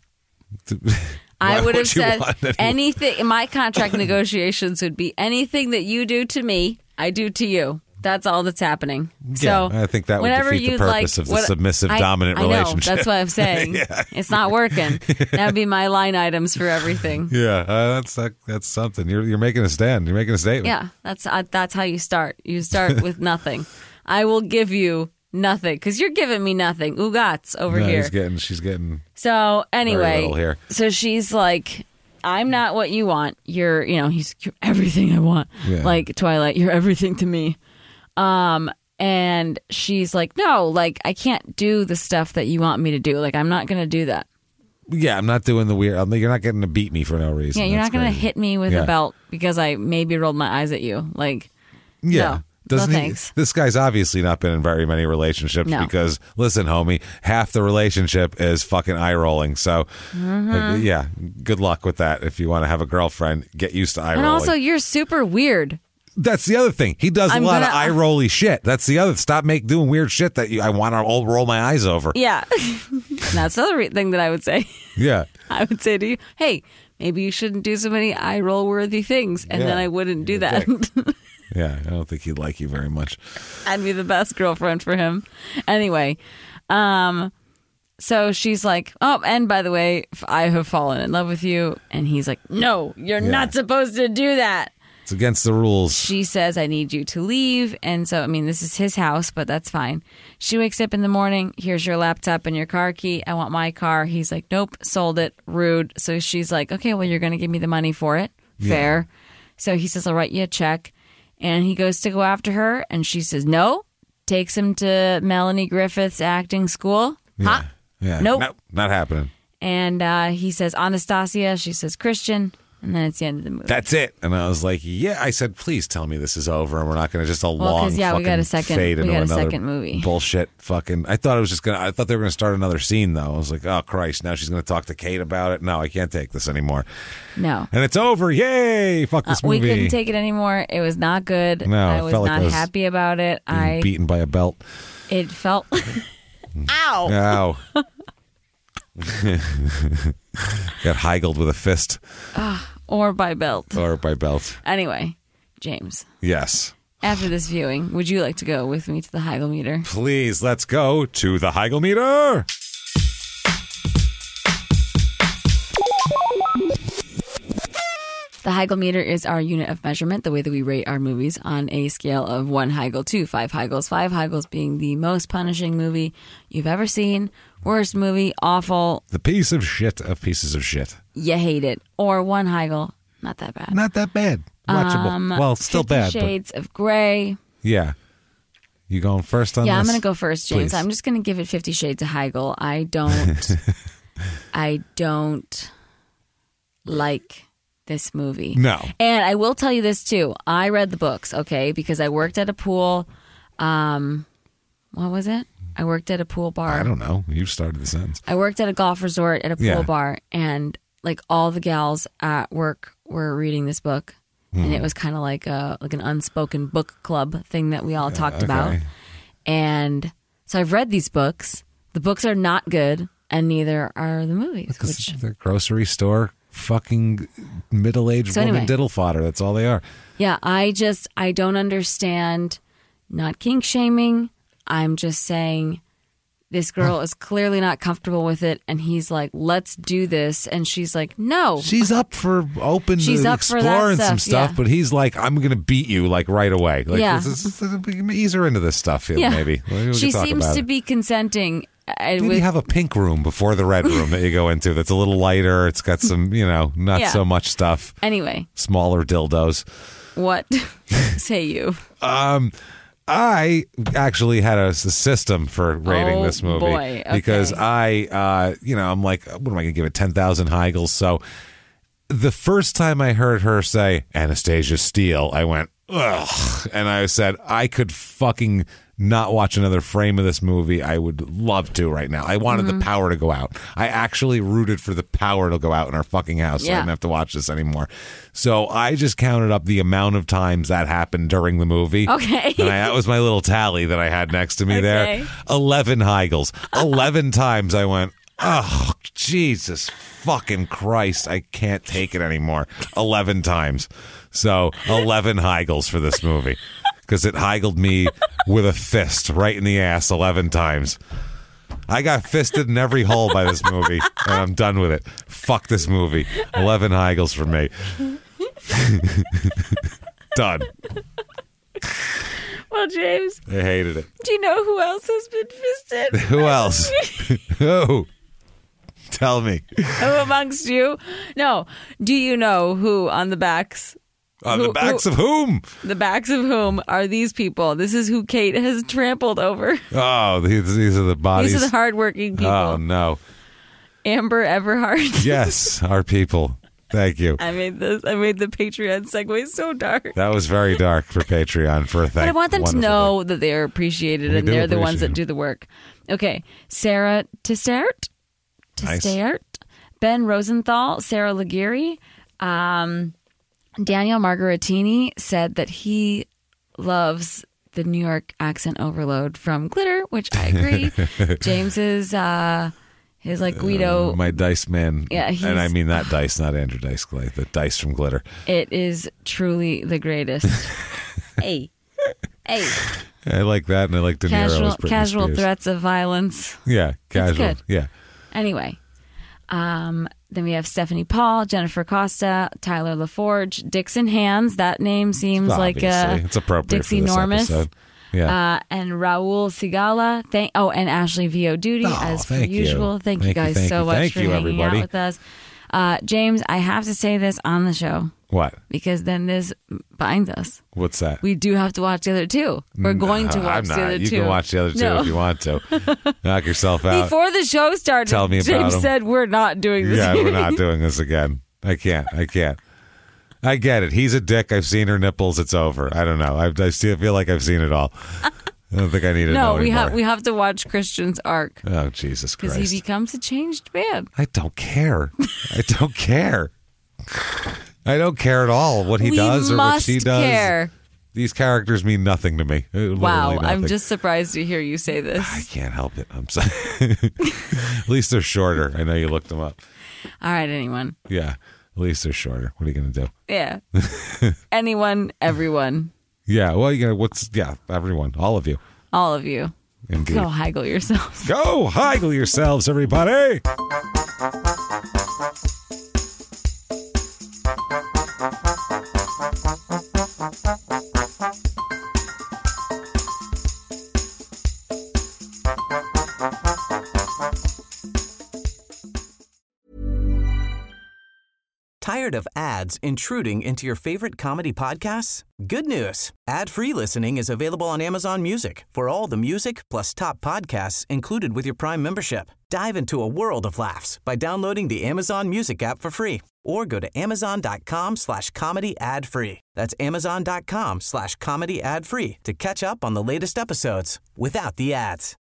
I would have said anything. In my contract negotiations would be anything that you do to me, I do to you. That's all that's happening. Yeah, so I think that would defeat the purpose of the submissive dominant relationship. I know, that's what I'm saying. Yeah. It's not working. That would be my line items for everything. Yeah, that's something. You're making a stand. You're making a statement. Yeah, that's how you start. You start with nothing. I will give you nothing because you're giving me nothing. Ugats over here. She's getting. So anyway, very little here. So she's like, I'm not what you want. You're everything I want. Yeah. Like Twilight, you're everything to me. And she's like, no, like I can't do the stuff that you want me to do. Like I'm not going to do that. Yeah, I'm not doing the weird. You're not getting to beat me for no reason. Yeah, you're not going to hit me with a belt because I maybe rolled my eyes at you. Like, yeah. No thanks. This guy's obviously not been in very many relationships because, listen, homie, half the relationship is fucking eye rolling. So, yeah, good luck with that. If you want to have a girlfriend, get used to eye rolling. And also, you're super weird. That's the other thing. He does a lot of eye rolly shit. That's the other. Stop doing weird shit that I want to all roll my eyes over. Yeah, that's another thing that I would say. Yeah, I would say to you, hey, maybe you shouldn't do so many eye roll worthy things, and then I wouldn't do that. Yeah, I don't think he'd like you very much. I'd be the best girlfriend for him. Anyway, so she's like, oh, and by the way, I have fallen in love with you. And he's like, no, you're not supposed to do that. It's against the rules. She says, I need you to leave. And so, I mean, this is his house, but that's fine. She wakes up in the morning. Here's your laptop and your car key. I want my car. He's like, nope, sold it. Rude. So she's like, okay, well, you're going to give me the money for it. Fair. So he says, I'll write you a check. And he goes to go after her. And she says, no. Takes him to Melanie Griffith's acting school. Yeah. Huh? Yeah. Nope. Not happening. And he says, Anastasia. She says, Christian. And then it's the end of the movie. That's it. And I was like, yeah. I said, please tell me this is over and we're not going to just long fucking we got a second, fade into another second movie. Bullshit fucking. I thought they were going to start another scene though. I was like, oh Christ, now she's going to talk to Kate about it. No, I can't take this anymore. No. And it's over. Yay. Fuck this movie. We couldn't take it anymore. It was not good. No, I was not happy about it. Being beaten by a belt. It felt. Ow. Ow. Got heigled with a fist. Or by belt. Anyway, James. Yes. After this viewing, would you like to go with me to the Heigl meter? Please, let's go to the Heigl meter. The Heigl meter is our unit of measurement, the way that we rate our movies on a scale of 1 Heigl to 5 Heigls. 5 Heigls being the most punishing movie you've ever seen, worst movie, awful. The piece of shit of pieces of shit. You hate it. Or 1 Heigl, not that bad. Not that bad. Watchable. Well, still 50 bad. Shades of Grey. Yeah. You going first on this? Yeah, I'm going to go first, James. Please. I'm just going to give it 50 Shades of Heigl. I don't like this movie. No. And I will tell you this too. I read the books, okay, because I worked at a pool. What was it? I worked at a pool bar. I don't know. You started the sentence. I worked at a golf resort at a pool bar, and like all the gals at work were reading this book, and it was kind of like an unspoken book club thing that we all talked about. And so I've read these books. The books are not good, and neither are the movies. Because the grocery store fucking middle-aged woman diddle fodder. That's all they are. Yeah, I don't understand not kink shaming. I'm just saying this girl is clearly not comfortable with it, and he's like, let's do this. And she's like, no. She's up for exploring some stuff, but he's like, I'm going to beat you like right away. Like, ease her into this stuff here, maybe. She seems to be consenting. Maybe have a pink room before the red room that you go into that's a little lighter. It's got some, not so much stuff. Anyway. Smaller dildos. What say you? I actually had a system for rating this movie. Boy. Okay. Because I'm like, what am I going to give it? 10,000 Heigls. So the first time I heard her say Anastasia Steele, I went, ugh. And I said, I could fucking not watch another frame of this movie. I would love to right now. I wanted the power to go out. I actually rooted for the power to go out in our fucking house. So I didn't have to watch this anymore. So I just counted up the amount of times that happened during the movie. Okay. And that was my little tally that I had next to me there. 11 Heigls. 11 times I went, oh, Jesus fucking Christ. I can't take it anymore. 11 times. So 11 Heigls for this movie. Because it Heigled me with a fist right in the ass 11 times. I got fisted in every hole by this movie, and I'm done with it. Fuck this movie. 11 Heigls for me. Done. Well, James. I hated it. Do you know who else has been fisted? Who else? Who? Tell me. Who amongst you? No. Do you know who on the backs... On the backs of whom? The backs of whom are these people? This is who Kate has trampled over. Oh, these are the bodies. These are the hardworking people. Oh, no. Amber Everhart. Yes, our people. Thank you. I made the Patreon segue so dark. That was very dark for Patreon for a thing. But I want them to know that they're appreciated and they're the ones that do the work. Okay. Sarah Testert. Nice. Ben Rosenthal. Sarah Laguerre. Daniel Margaritini said that he loves the New York accent overload from Glitter, which I agree. James is his like Guido. My Dice man. Yeah, and I mean that Dice, not Andrew Dice Clay. The Dice from Glitter. It is truly the greatest. Hey. I like that, and I like De Niro as Britney Casual Spears. threats of violence. Yeah, casual. It's good. Yeah. Anyway. Then we have Stephanie Paul, Jennifer Costa, Tyler LaForge, Dixon Hands. That name seems like it's appropriate Dixie for this Normus. episode. Yeah. And Raul Sigala. And Ashley Vio Duty as per usual. Thank you guys so much for hanging out with us. James, I have to say this on the show. What? Because then this binds us. What's that? We do have to watch the other two. We're going to watch the other two. You can watch the other two if you want to. Knock yourself out. Before the show started, Tell me about James them. said we're not doing this. Yeah, we're not doing this again. I can't. I get it. He's a dick. I've seen her nipples. It's over. I don't know. I feel like I've seen it all. I don't think I need to know anymore. we have to watch Christian's arc. Oh, Jesus Christ. Because he becomes a changed man. I don't care. I don't care. I don't care at all what he does or what she does. Care. These characters mean nothing to me. Wow, I'm just surprised to hear you say this. I can't help it. I'm sorry. At least they're shorter. I know you looked them up. All right, anyone. Yeah, at least they're shorter. What are you going to do? Yeah. Anyone, everyone. Yeah, well, everyone. All of you. All of you. Indeed. Go Heigl yourselves. Go Heigl yourselves, everybody. Tired of ads intruding into your favorite comedy podcasts? Good news. Ad-free listening is available on Amazon Music for all the music plus top podcasts included with your Prime membership. Dive into a world of laughs by downloading the Amazon Music app for free or go to amazon.com/comedy ad-free. That's amazon.com/comedy ad-free to catch up on the latest episodes without the ads.